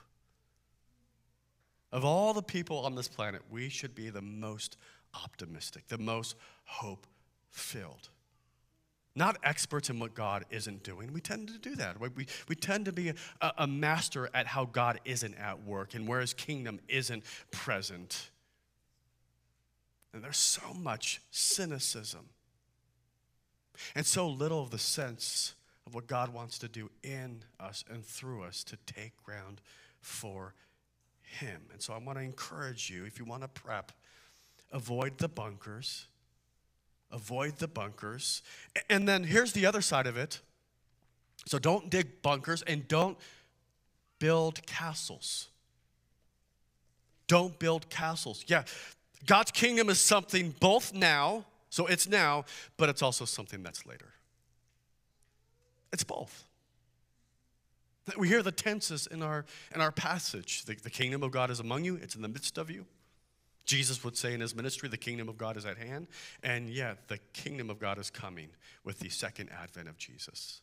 Of all the people on this planet, we should be the most optimistic, the most hope-filled. Not experts in what God isn't doing. We tend to do that. We tend to be a master at how God isn't at work and where his kingdom isn't present. And there's so much cynicism and so little of the sense of what God wants to do in us and through us to take ground for him. And so I want to encourage you, if you want to prep, avoid the bunkers. Avoid the bunkers. And then here's the other side of it. So don't dig bunkers and don't build castles. Don't build castles. Yeah, God's kingdom is something both now, so it's now, but it's also something that's later. It's both. We hear the tenses in our passage. The kingdom of God is among you. It's in the midst of you. Jesus would say in his ministry, the kingdom of God is at hand. And yet, the kingdom of God is coming with the second advent of Jesus.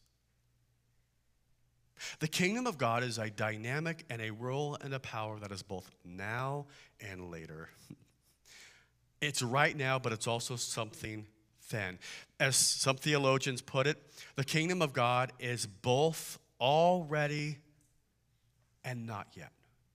The kingdom of God is a dynamic and a rule and a power that is both now and later. It's right now, but it's also something then. As some theologians put it, the kingdom of God is both already and not yet.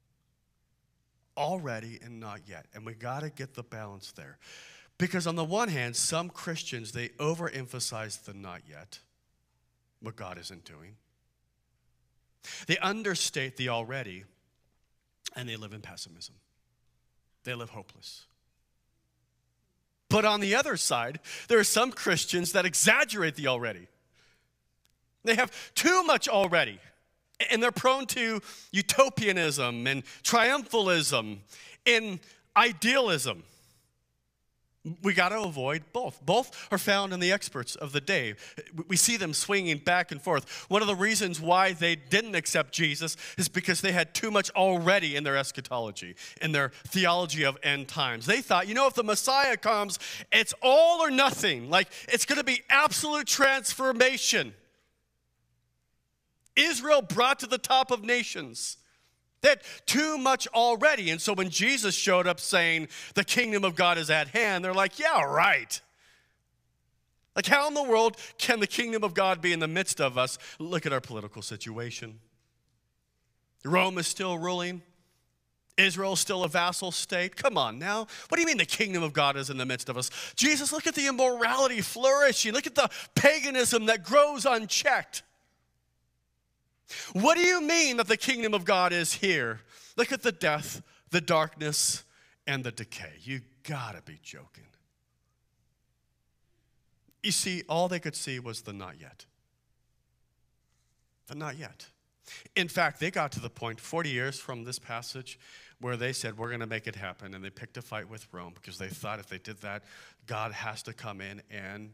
Already and not yet. And we got to get the balance there. Because on the one hand, some Christians, they overemphasize the not yet, what God isn't doing. They understate the already, and they live in pessimism. They live hopeless. But on the other side, there are some Christians that exaggerate the already. They have too much already. And they're prone to utopianism and triumphalism and idealism. We got to avoid both. Both are found in the experts of the day. We see them swinging back and forth. One of the reasons why they didn't accept Jesus is because they had too much already in their eschatology, in their theology of end times. They thought, if the Messiah comes, it's all or nothing. Like, it's going to be absolute transformation. Israel brought to the top of nations. They had too much already. And so when Jesus showed up saying the kingdom of God is at hand, they're like, yeah, right. Like, how in the world can the kingdom of God be in the midst of us? Look at our political situation. Rome is still ruling. Israel is still a vassal state. Come on now. What do you mean the kingdom of God is in the midst of us? Jesus, look at the immorality flourishing. Look at the paganism that grows unchecked. What do you mean that the kingdom of God is here? Look at the death, the darkness, and the decay. You gotta be joking. You see, all they could see was the not yet. But not yet. In fact, they got to the point 40 years from this passage where they said, we're going to make it happen. And they picked a fight with Rome because they thought if they did that, God has to come in and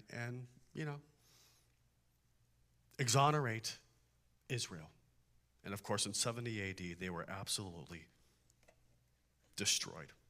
exonerate Israel. And of course, in 70 AD, they were absolutely destroyed.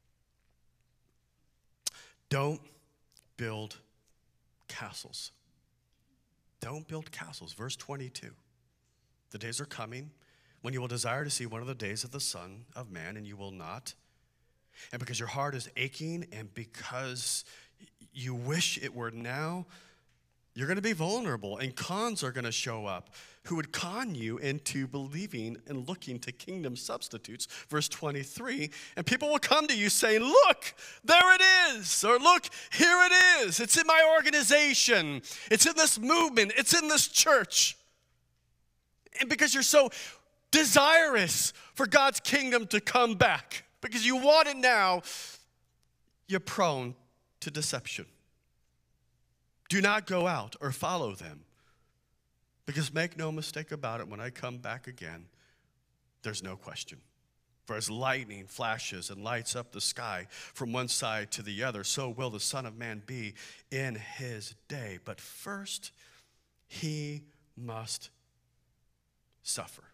Don't build castles. Don't build castles. Verse 22. The days are coming when you will desire to see one of the days of the Son of Man, and you will not. And because your heart is aching, and because you wish it were now, you're going to be vulnerable, and cons are going to show up who would con you into believing and looking to kingdom substitutes. Verse 23, and people will come to you saying, look, there it is, or look, here it is. It's in my organization. It's in this movement. It's in this church. And because you're so desirous for God's kingdom to come back, because you want it now, you're prone to deception. Do not go out or follow them. Because make no mistake about it, when I come back again, there's no question. For as lightning flashes and lights up the sky from one side to the other, so will the Son of Man be in his day. But first, he must suffer.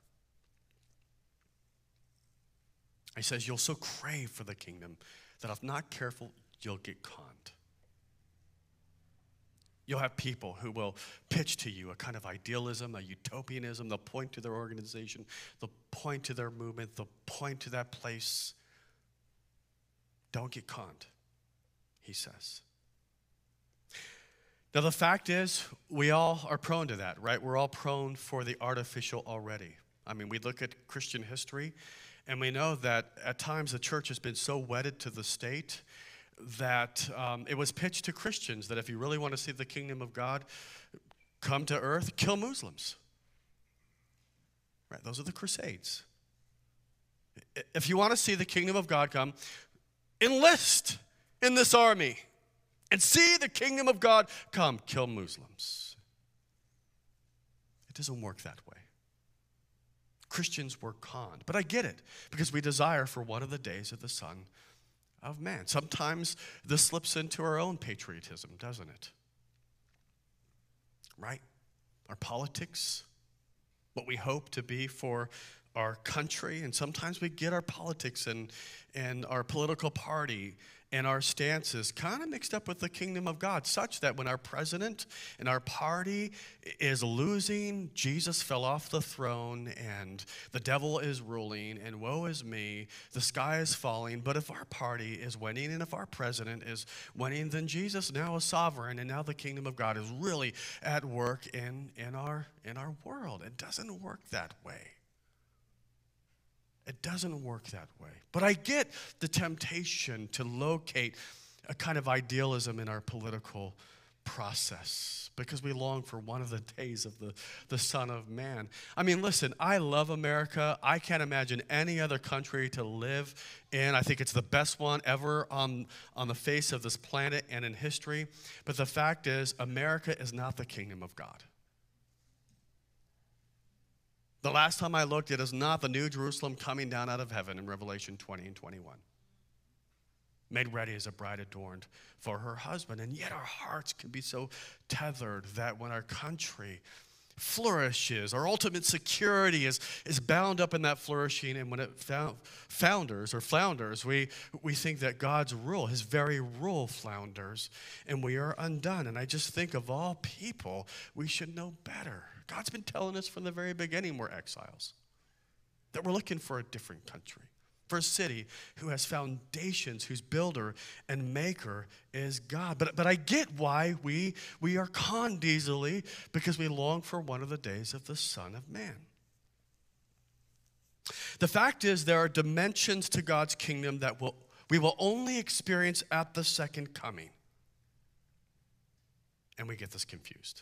He says, you'll so crave for the kingdom that if not careful, you'll get conned. You'll have people who will pitch to you a kind of idealism, a utopianism. They'll point to their organization. They'll point to their movement. They'll point to that place. Don't get conned, he says. Now, the fact is, we all are prone to that, right? We're all prone for the artificial already. I mean, we look at Christian history, and we know that at times the church has been so wedded to the state that it was pitched to Christians that if you really want to see the kingdom of God come to earth, kill Muslims. Right? Those are the Crusades. If you want to see the kingdom of God come, enlist in this army and see the kingdom of God come, kill Muslims. It doesn't work that way. Christians were conned. But I get it, because we desire for one of the days of the Son of Man. Sometimes this slips into our own patriotism, doesn't it? Right? Our politics, what we hope to be for our country, and sometimes we get our politics and our political party and our stances kind of mixed up with the kingdom of God, such that when our president and our party is losing, Jesus fell off the throne and the devil is ruling and woe is me, the sky is falling. But if our party is winning and if our president is winning, then Jesus now is sovereign and now the kingdom of God is really at work in our world. It doesn't work that way. It doesn't work that way. But I get the temptation to locate a kind of idealism in our political process because we long for one of the days of the Son of Man. I mean, listen, I love America. I can't imagine any other country to live in. I think it's the best one ever on the face of this planet and in history. But the fact is, America is not the kingdom of God. The last time I looked, it is not the new Jerusalem coming down out of heaven in Revelation 20 and 21. Made ready as a bride adorned for her husband. And yet our hearts can be so tethered that when our country flourishes, our ultimate security is bound up in that flourishing. And when it flounders, we think that God's rule, his very rule flounders, and we are undone. And I just think of all people, we should know better. God's been telling us from the very beginning we're exiles, that we're looking for a different country, for a city who has foundations, whose builder and maker is God. But I get why we are conned easily, because we long for one of the days of the Son of Man. The fact is, there are dimensions to God's kingdom that we will only experience at the second coming. And we get this confused.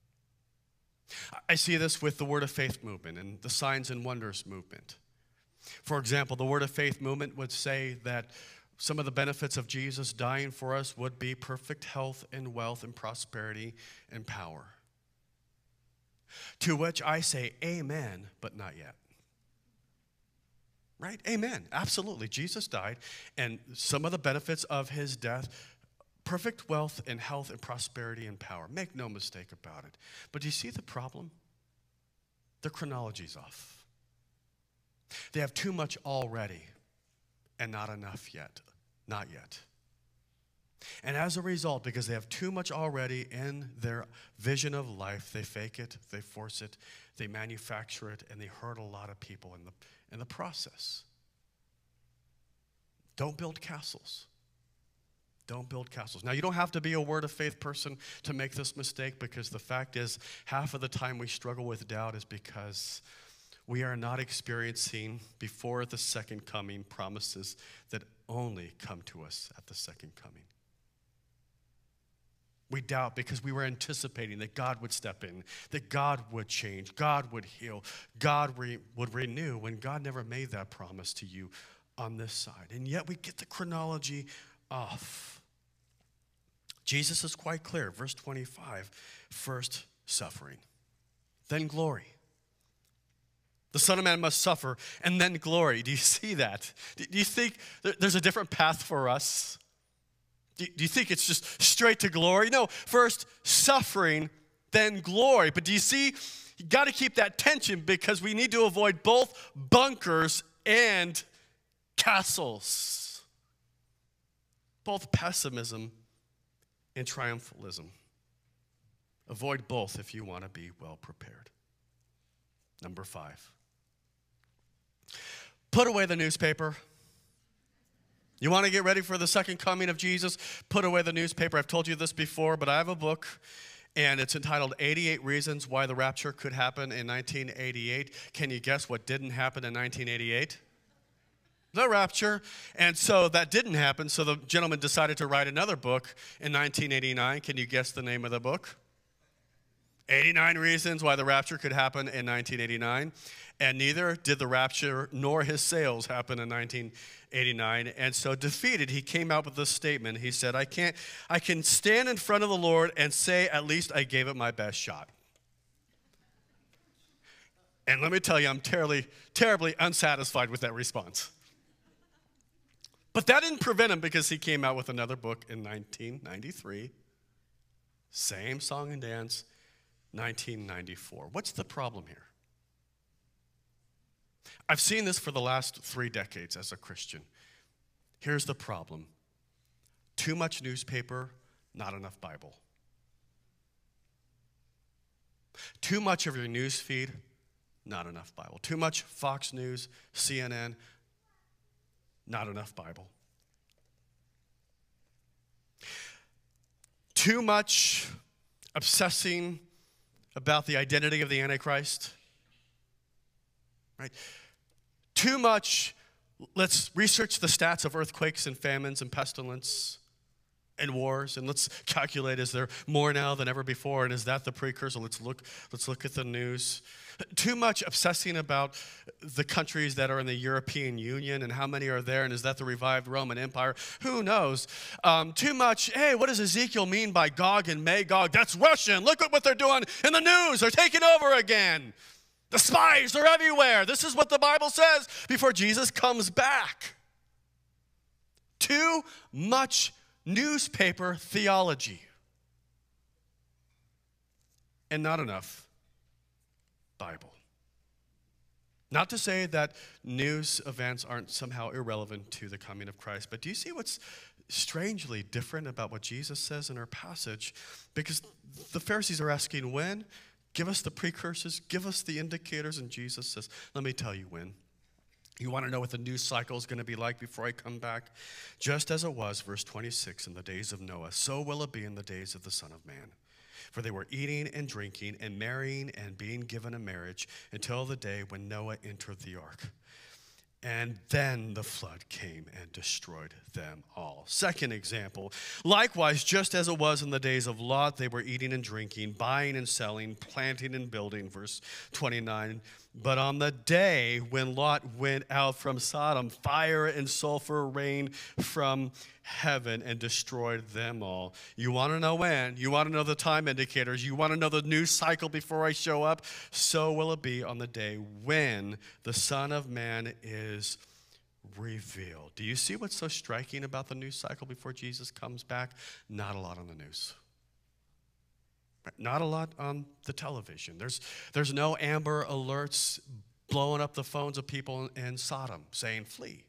I see this with the Word of Faith movement and the Signs and Wonders movement. For example, the Word of Faith movement would say that some of the benefits of Jesus dying for us would be perfect health and wealth and prosperity and power. To which I say, amen, but not yet. Right? Amen. Absolutely. Jesus died, and some of the benefits of his death, perfect wealth and health and prosperity and power. Make no mistake about it. But do you see the problem? The chronology's off. They have too much already and not enough yet. Not yet. And as a result, because they have too much already in their vision of life, they fake it, they force it, they manufacture it, and they hurt a lot of people in the process. Don't build castles. Don't build castles. Now, you don't have to be a word of faith person to make this mistake, because the fact is, half of the time we struggle with doubt is because we are not experiencing before the second coming promises that only come to us at the second coming. We doubt because we were anticipating that God would step in, that God would change, God would heal, God would renew, when God never made that promise to you on this side. And yet we get the chronology off. Jesus is quite clear. Verse 25, first suffering, then glory. The Son of Man must suffer, and then glory. Do you see that? Do you think there's a different path for us? Do you think it's just straight to glory? No, first suffering, then glory. But do you see, you got to keep that tension, because we need to avoid both bunkers and castles. Both pessimism and triumphalism. Avoid both if you want to be well prepared. Number 5. Put away the newspaper. You want to get ready for the second coming of Jesus? Put away the newspaper. I've told you this before, but I have a book, and it's entitled 88 Reasons Why the Rapture Could Happen in 1988. Can you guess what didn't happen in 1988? The rapture. And so that didn't happen, so the gentleman decided to write another book in 1989. Can you guess the name of the book? 89 Reasons Why the Rapture Could Happen in 1989. And neither did the rapture nor his sales happen in 1989. And so defeated, he came out with this statement. He said, I can stand in front of the Lord and say, at least I gave it my best shot. And let me tell you, I'm terribly, terribly unsatisfied with that response. But that didn't prevent him, because he came out with another book in 1993. Same song and dance, 1994. What's the problem here? I've seen this for the last 3 decades as a Christian. Here's the problem. Too much newspaper, not enough Bible. Too much of your news feed, not enough Bible. Too much Fox News, CNN, not enough Bible. Too much obsessing about the identity of the Antichrist. Right? Too much, let's research the stats of earthquakes and famines and pestilence and wars, and let's calculate, is there more now than ever before, and is that the precursor? Let's look at the news. Too much obsessing about the countries that are in the European Union and how many are there, and is that the revived Roman Empire? Who knows? Too much, hey, what does Ezekiel mean by Gog and Magog? That's Russian. Look at what they're doing in the news. They're taking over again. The spies are everywhere. This is what the Bible says before Jesus comes back. Too much newspaper theology. And not enough Bible. Not to say that news events aren't somehow irrelevant to the coming of Christ, but do you see what's strangely different about what Jesus says in our passage? Because the Pharisees are asking when? Give us the precursors, give us the indicators, and Jesus says, let me tell you when. You want to know what the news cycle is going to be like before I come back? Just as it was, verse 26, in the days of Noah, so will it be in the days of the Son of Man. For they were eating and drinking and marrying and being given in marriage until the day when Noah entered the ark. And then the flood came and destroyed them all. Second example, likewise, just as it was in the days of Lot, they were eating and drinking, buying and selling, planting and building, verse 29. But on the day when Lot went out from Sodom, fire and sulfur rained from heaven and destroyed them all. You want to know when? You want to know the time indicators? You want to know the news cycle before I show up? So will it be on the day when the Son of Man is revealed. Do you see what's so striking about the news cycle before Jesus comes back? Not a lot on the news. Not a lot on the television. There's no Amber Alerts blowing up the phones of people in Sodom saying flee.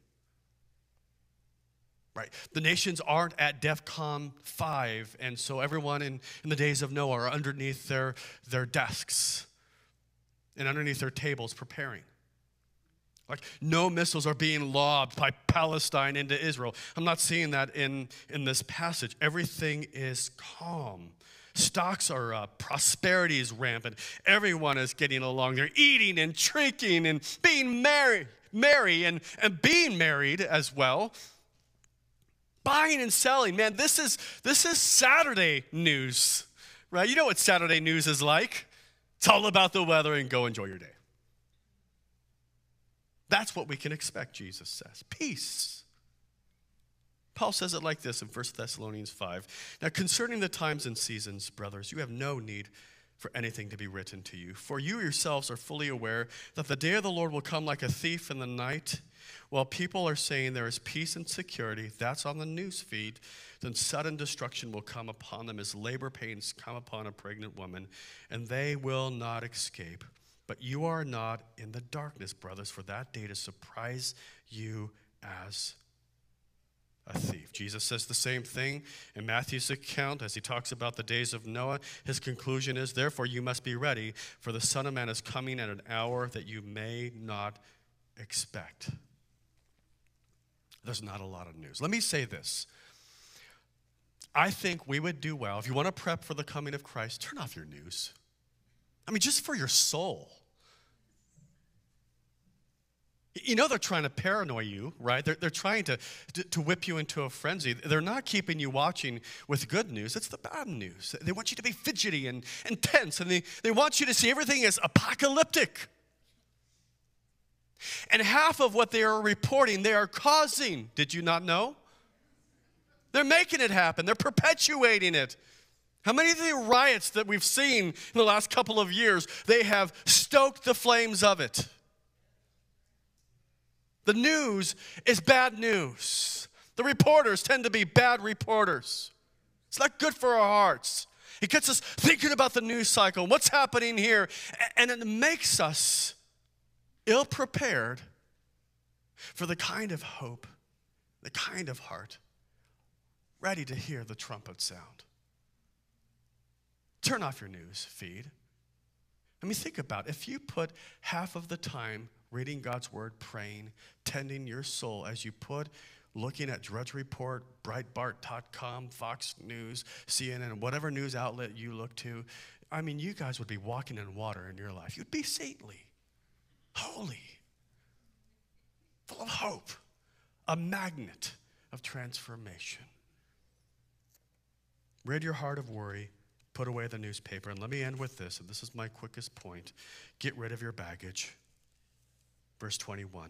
Right? The nations aren't at DEFCON 5, and so everyone in the days of Noah are underneath their desks and underneath their tables preparing. Like no missiles are being lobbed by Palestine into Israel. I'm not seeing that in this passage. Everything is calm. Stocks are up. Prosperity is rampant. Everyone is getting along. They're eating and drinking and being merry and being married as well. Buying and selling. Man, this is Saturday news, right? You know what Saturday news is like. It's all about the weather and go enjoy your day. That's what we can expect, Jesus says. Peace. Paul says it like this in 1 Thessalonians 5. Now, concerning the times and seasons, brothers, you have no need for anything to be written to you. For you yourselves are fully aware that the day of the Lord will come like a thief in the night. While people are saying there is peace and security, that's on the news feed, then sudden destruction will come upon them as labor pains come upon a pregnant woman, and they will not escape. But you are not in the darkness, brothers, for that day to surprise you as a thief. Jesus says the same thing in Matthew's account as he talks about the days of Noah. His conclusion is, therefore, you must be ready, for the Son of Man is coming at an hour that you may not expect. There's not a lot of news. Let me say this. I think we would do well, if you want to prep for the coming of Christ, turn off your news. I mean, just for your soul. You know they're trying to paranoid you, right? They're trying to whip you into a frenzy. They're not keeping you watching with good news. It's the bad news. They want you to be fidgety and tense, and they want you to see everything as apocalyptic. And half of what they are reporting, they are causing. Did you not know? They're making it happen. They're perpetuating it. How many of the riots that we've seen in the last couple of years, they have stoked the flames of it. The news is bad news. The reporters tend to be bad reporters. It's not good for our hearts. It gets us thinking about the news cycle, what's happening here, and it makes us ill-prepared for the kind of hope, the kind of heart, ready to hear the trumpet sound. Turn off your news feed. I mean, think about it. If you put half of the time reading God's word, praying, tending your soul as you put looking at Drudge Report, Breitbart.com, Fox News, CNN, whatever news outlet you look to, I mean, you guys would be walking in water in your life. You'd be saintly, holy, full of hope, a magnet of transformation. Rid your heart of worry. Put away the newspaper. And let me end with this, and this is my quickest point. Get rid of your baggage. Verse 31.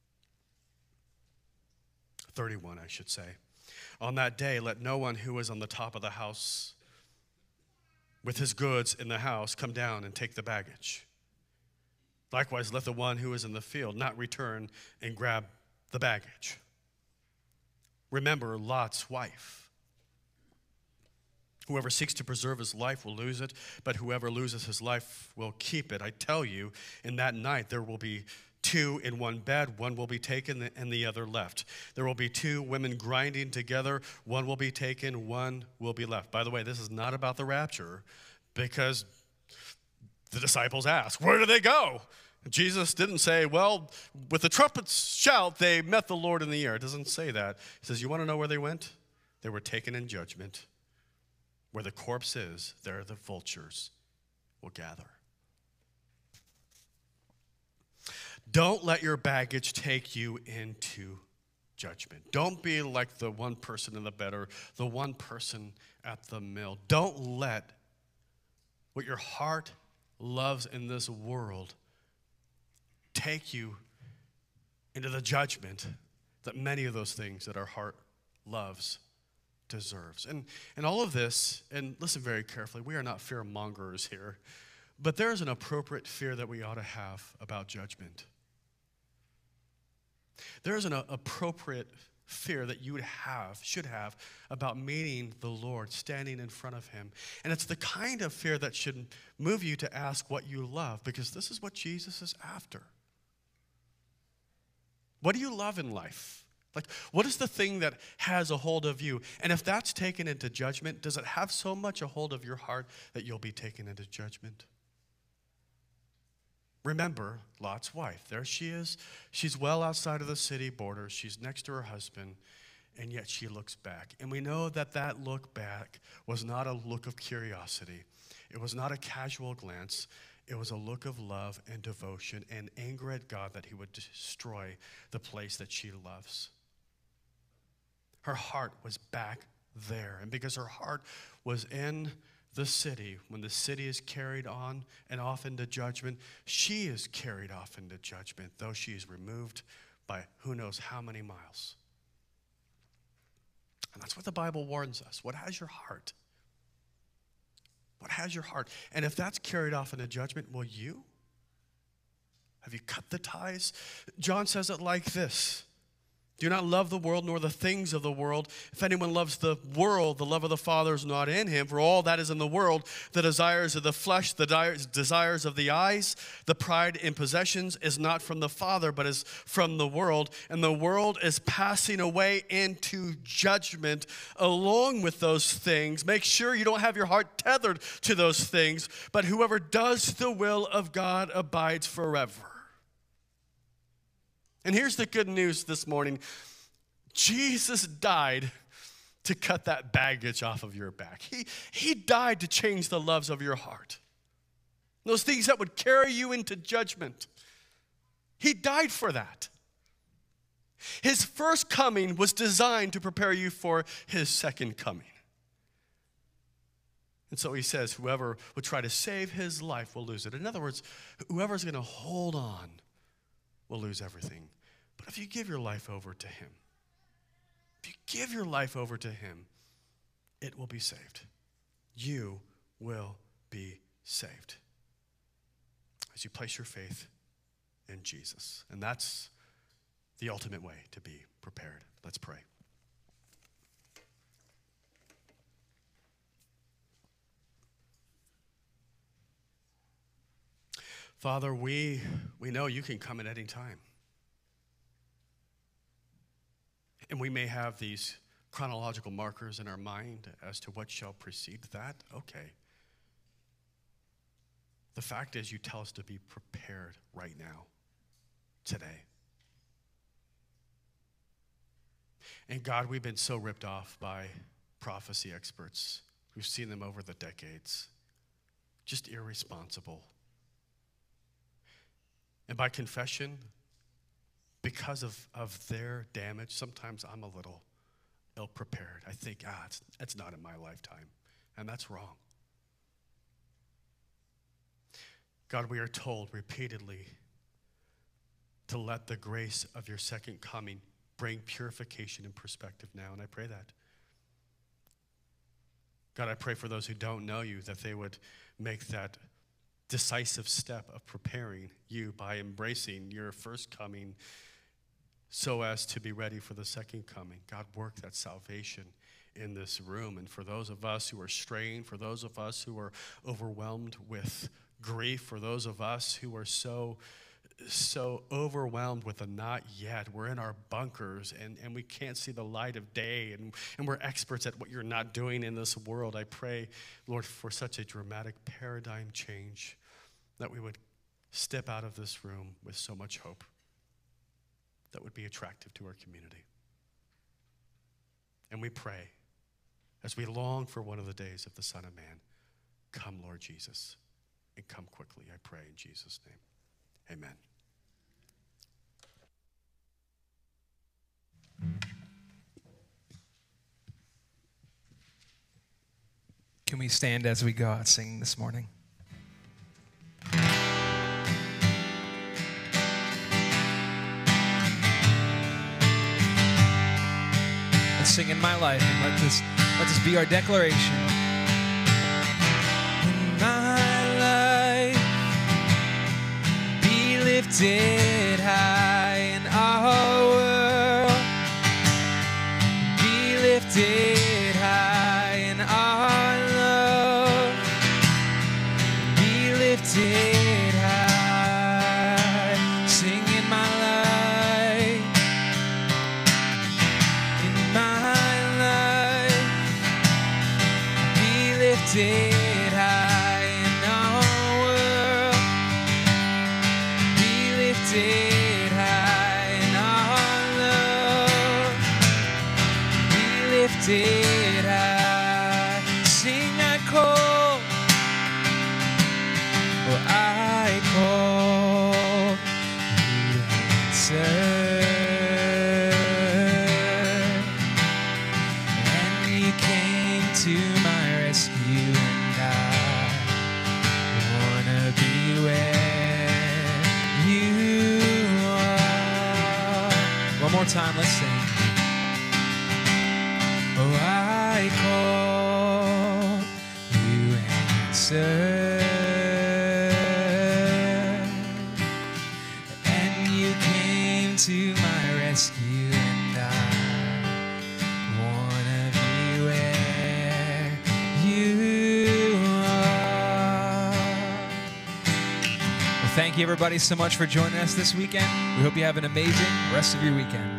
31, I should say. On that day, let no one who is on the top of the house with his goods in the house come down and take the baggage. Likewise, let the one who is in the field not return and grab the baggage. Remember Lot's wife. Whoever seeks to preserve his life will lose it, but whoever loses his life will keep it. I tell you, in that night there will be two in one bed, one will be taken and the other left. There will be two women grinding together, one will be taken, one will be left. By the way, this is not about the rapture, because the disciples ask, where do they go? Jesus didn't say, well, with the trumpets shout, they met the Lord in the air. It doesn't say that. He says, you want to know where they went? They were taken in judgment. Where the corpse is, there the vultures will gather. Don't let your baggage take you into judgment. Don't be like the one person in the bed or the one person at the mill. Don't let what your heart loves in this world take you into the judgment that many of those things that our heart loves deserves. And all of this, and listen very carefully, we are not fear mongers here, but there is an appropriate fear that we ought to have about judgment. There is an appropriate fear that you should have about meeting the Lord, standing in front of him. And it's the kind of fear that should move you to ask what you love, because this is what Jesus is after. What do you love in life? Like, what is the thing that has a hold of you? And if that's taken into judgment, does it have so much a hold of your heart that you'll be taken into judgment? Remember Lot's wife. There she is. She's well outside of the city borders. She's next to her husband, and yet she looks back. And we know that that look back was not a look of curiosity. It was not a casual glance. It was a look of love and devotion and anger at God that he would destroy the place that she loves. Her heart was back there. And because her heart was in the city, when the city is carried on and off into judgment, she is carried off into judgment, though she is removed by who knows how many miles. And that's what the Bible warns us. What has your heart? What has your heart? And if that's carried off into judgment, will you? Have you cut the ties? John says it like this. Do not love the world nor the things of the world. If anyone loves the world, the love of the Father is not in him. For all that is in the world, the desires of the flesh, the desires of the eyes, the pride in possessions is not from the Father, but is from the world. And the world is passing away into judgment along with those things. Make sure you don't have your heart tethered to those things, but whoever does the will of God abides forever. And here's the good news this morning. Jesus died to cut that baggage off of your back. He died to change the loves of your heart. Those things that would carry you into judgment. He died for that. His first coming was designed to prepare you for his second coming. And so he says, whoever would try to save his life will lose it. In other words, whoever's going to hold on will lose everything. But if you give your life over to him, it will be saved. You will be saved as you place your faith in Jesus. And that's the ultimate way to be prepared. Let's pray. Father, we know you can come at any time. And we may have these chronological markers in our mind as to what shall precede that. Okay. The fact is, you tell us to be prepared right now, today. And God, we've been so ripped off by prophecy experts. We've seen them over the decades. Just irresponsible. And by confession, because of their damage, sometimes I'm a little ill-prepared. I think, it's not in my lifetime. And that's wrong. God, we are told repeatedly to let the grace of your second coming bring purification and perspective now. And I pray that. God, I pray for those who don't know you that they would make that decisive step of preparing you by embracing your first coming so as to be ready for the second coming. God, work that salvation in this room. And for those of us who are straying, for those of us who are overwhelmed with grief, for those of us who are so overwhelmed with a not yet, we're in our bunkers and we can't see the light of day and we're experts at what you're not doing in this world. I pray, Lord, for such a dramatic paradigm change that we would step out of this room with so much hope that would be attractive to our community. And we pray, as we long for one of the days of the Son of Man, come, Lord Jesus, and come quickly, I pray in Jesus' name. Amen. Can we stand as we go out singing this morning? Let's sing In My Life, and let this be our declaration. In my life, be lifted high in our world. Be lifted high in our love. Be lifted high. Sing in my life. In my life, be lifted high in our world. Be lifted high in our love. Be lifted high. Sing, I call. Oh, I call. You answer. And you came to my rescue, and I wanna be where you are. One more time, let's sing. Oh, I call, you answer. And you came to my rescue, and I wanna be where you are. Well, thank you everybody so much for joining us this weekend. We hope you have an amazing rest of your weekend.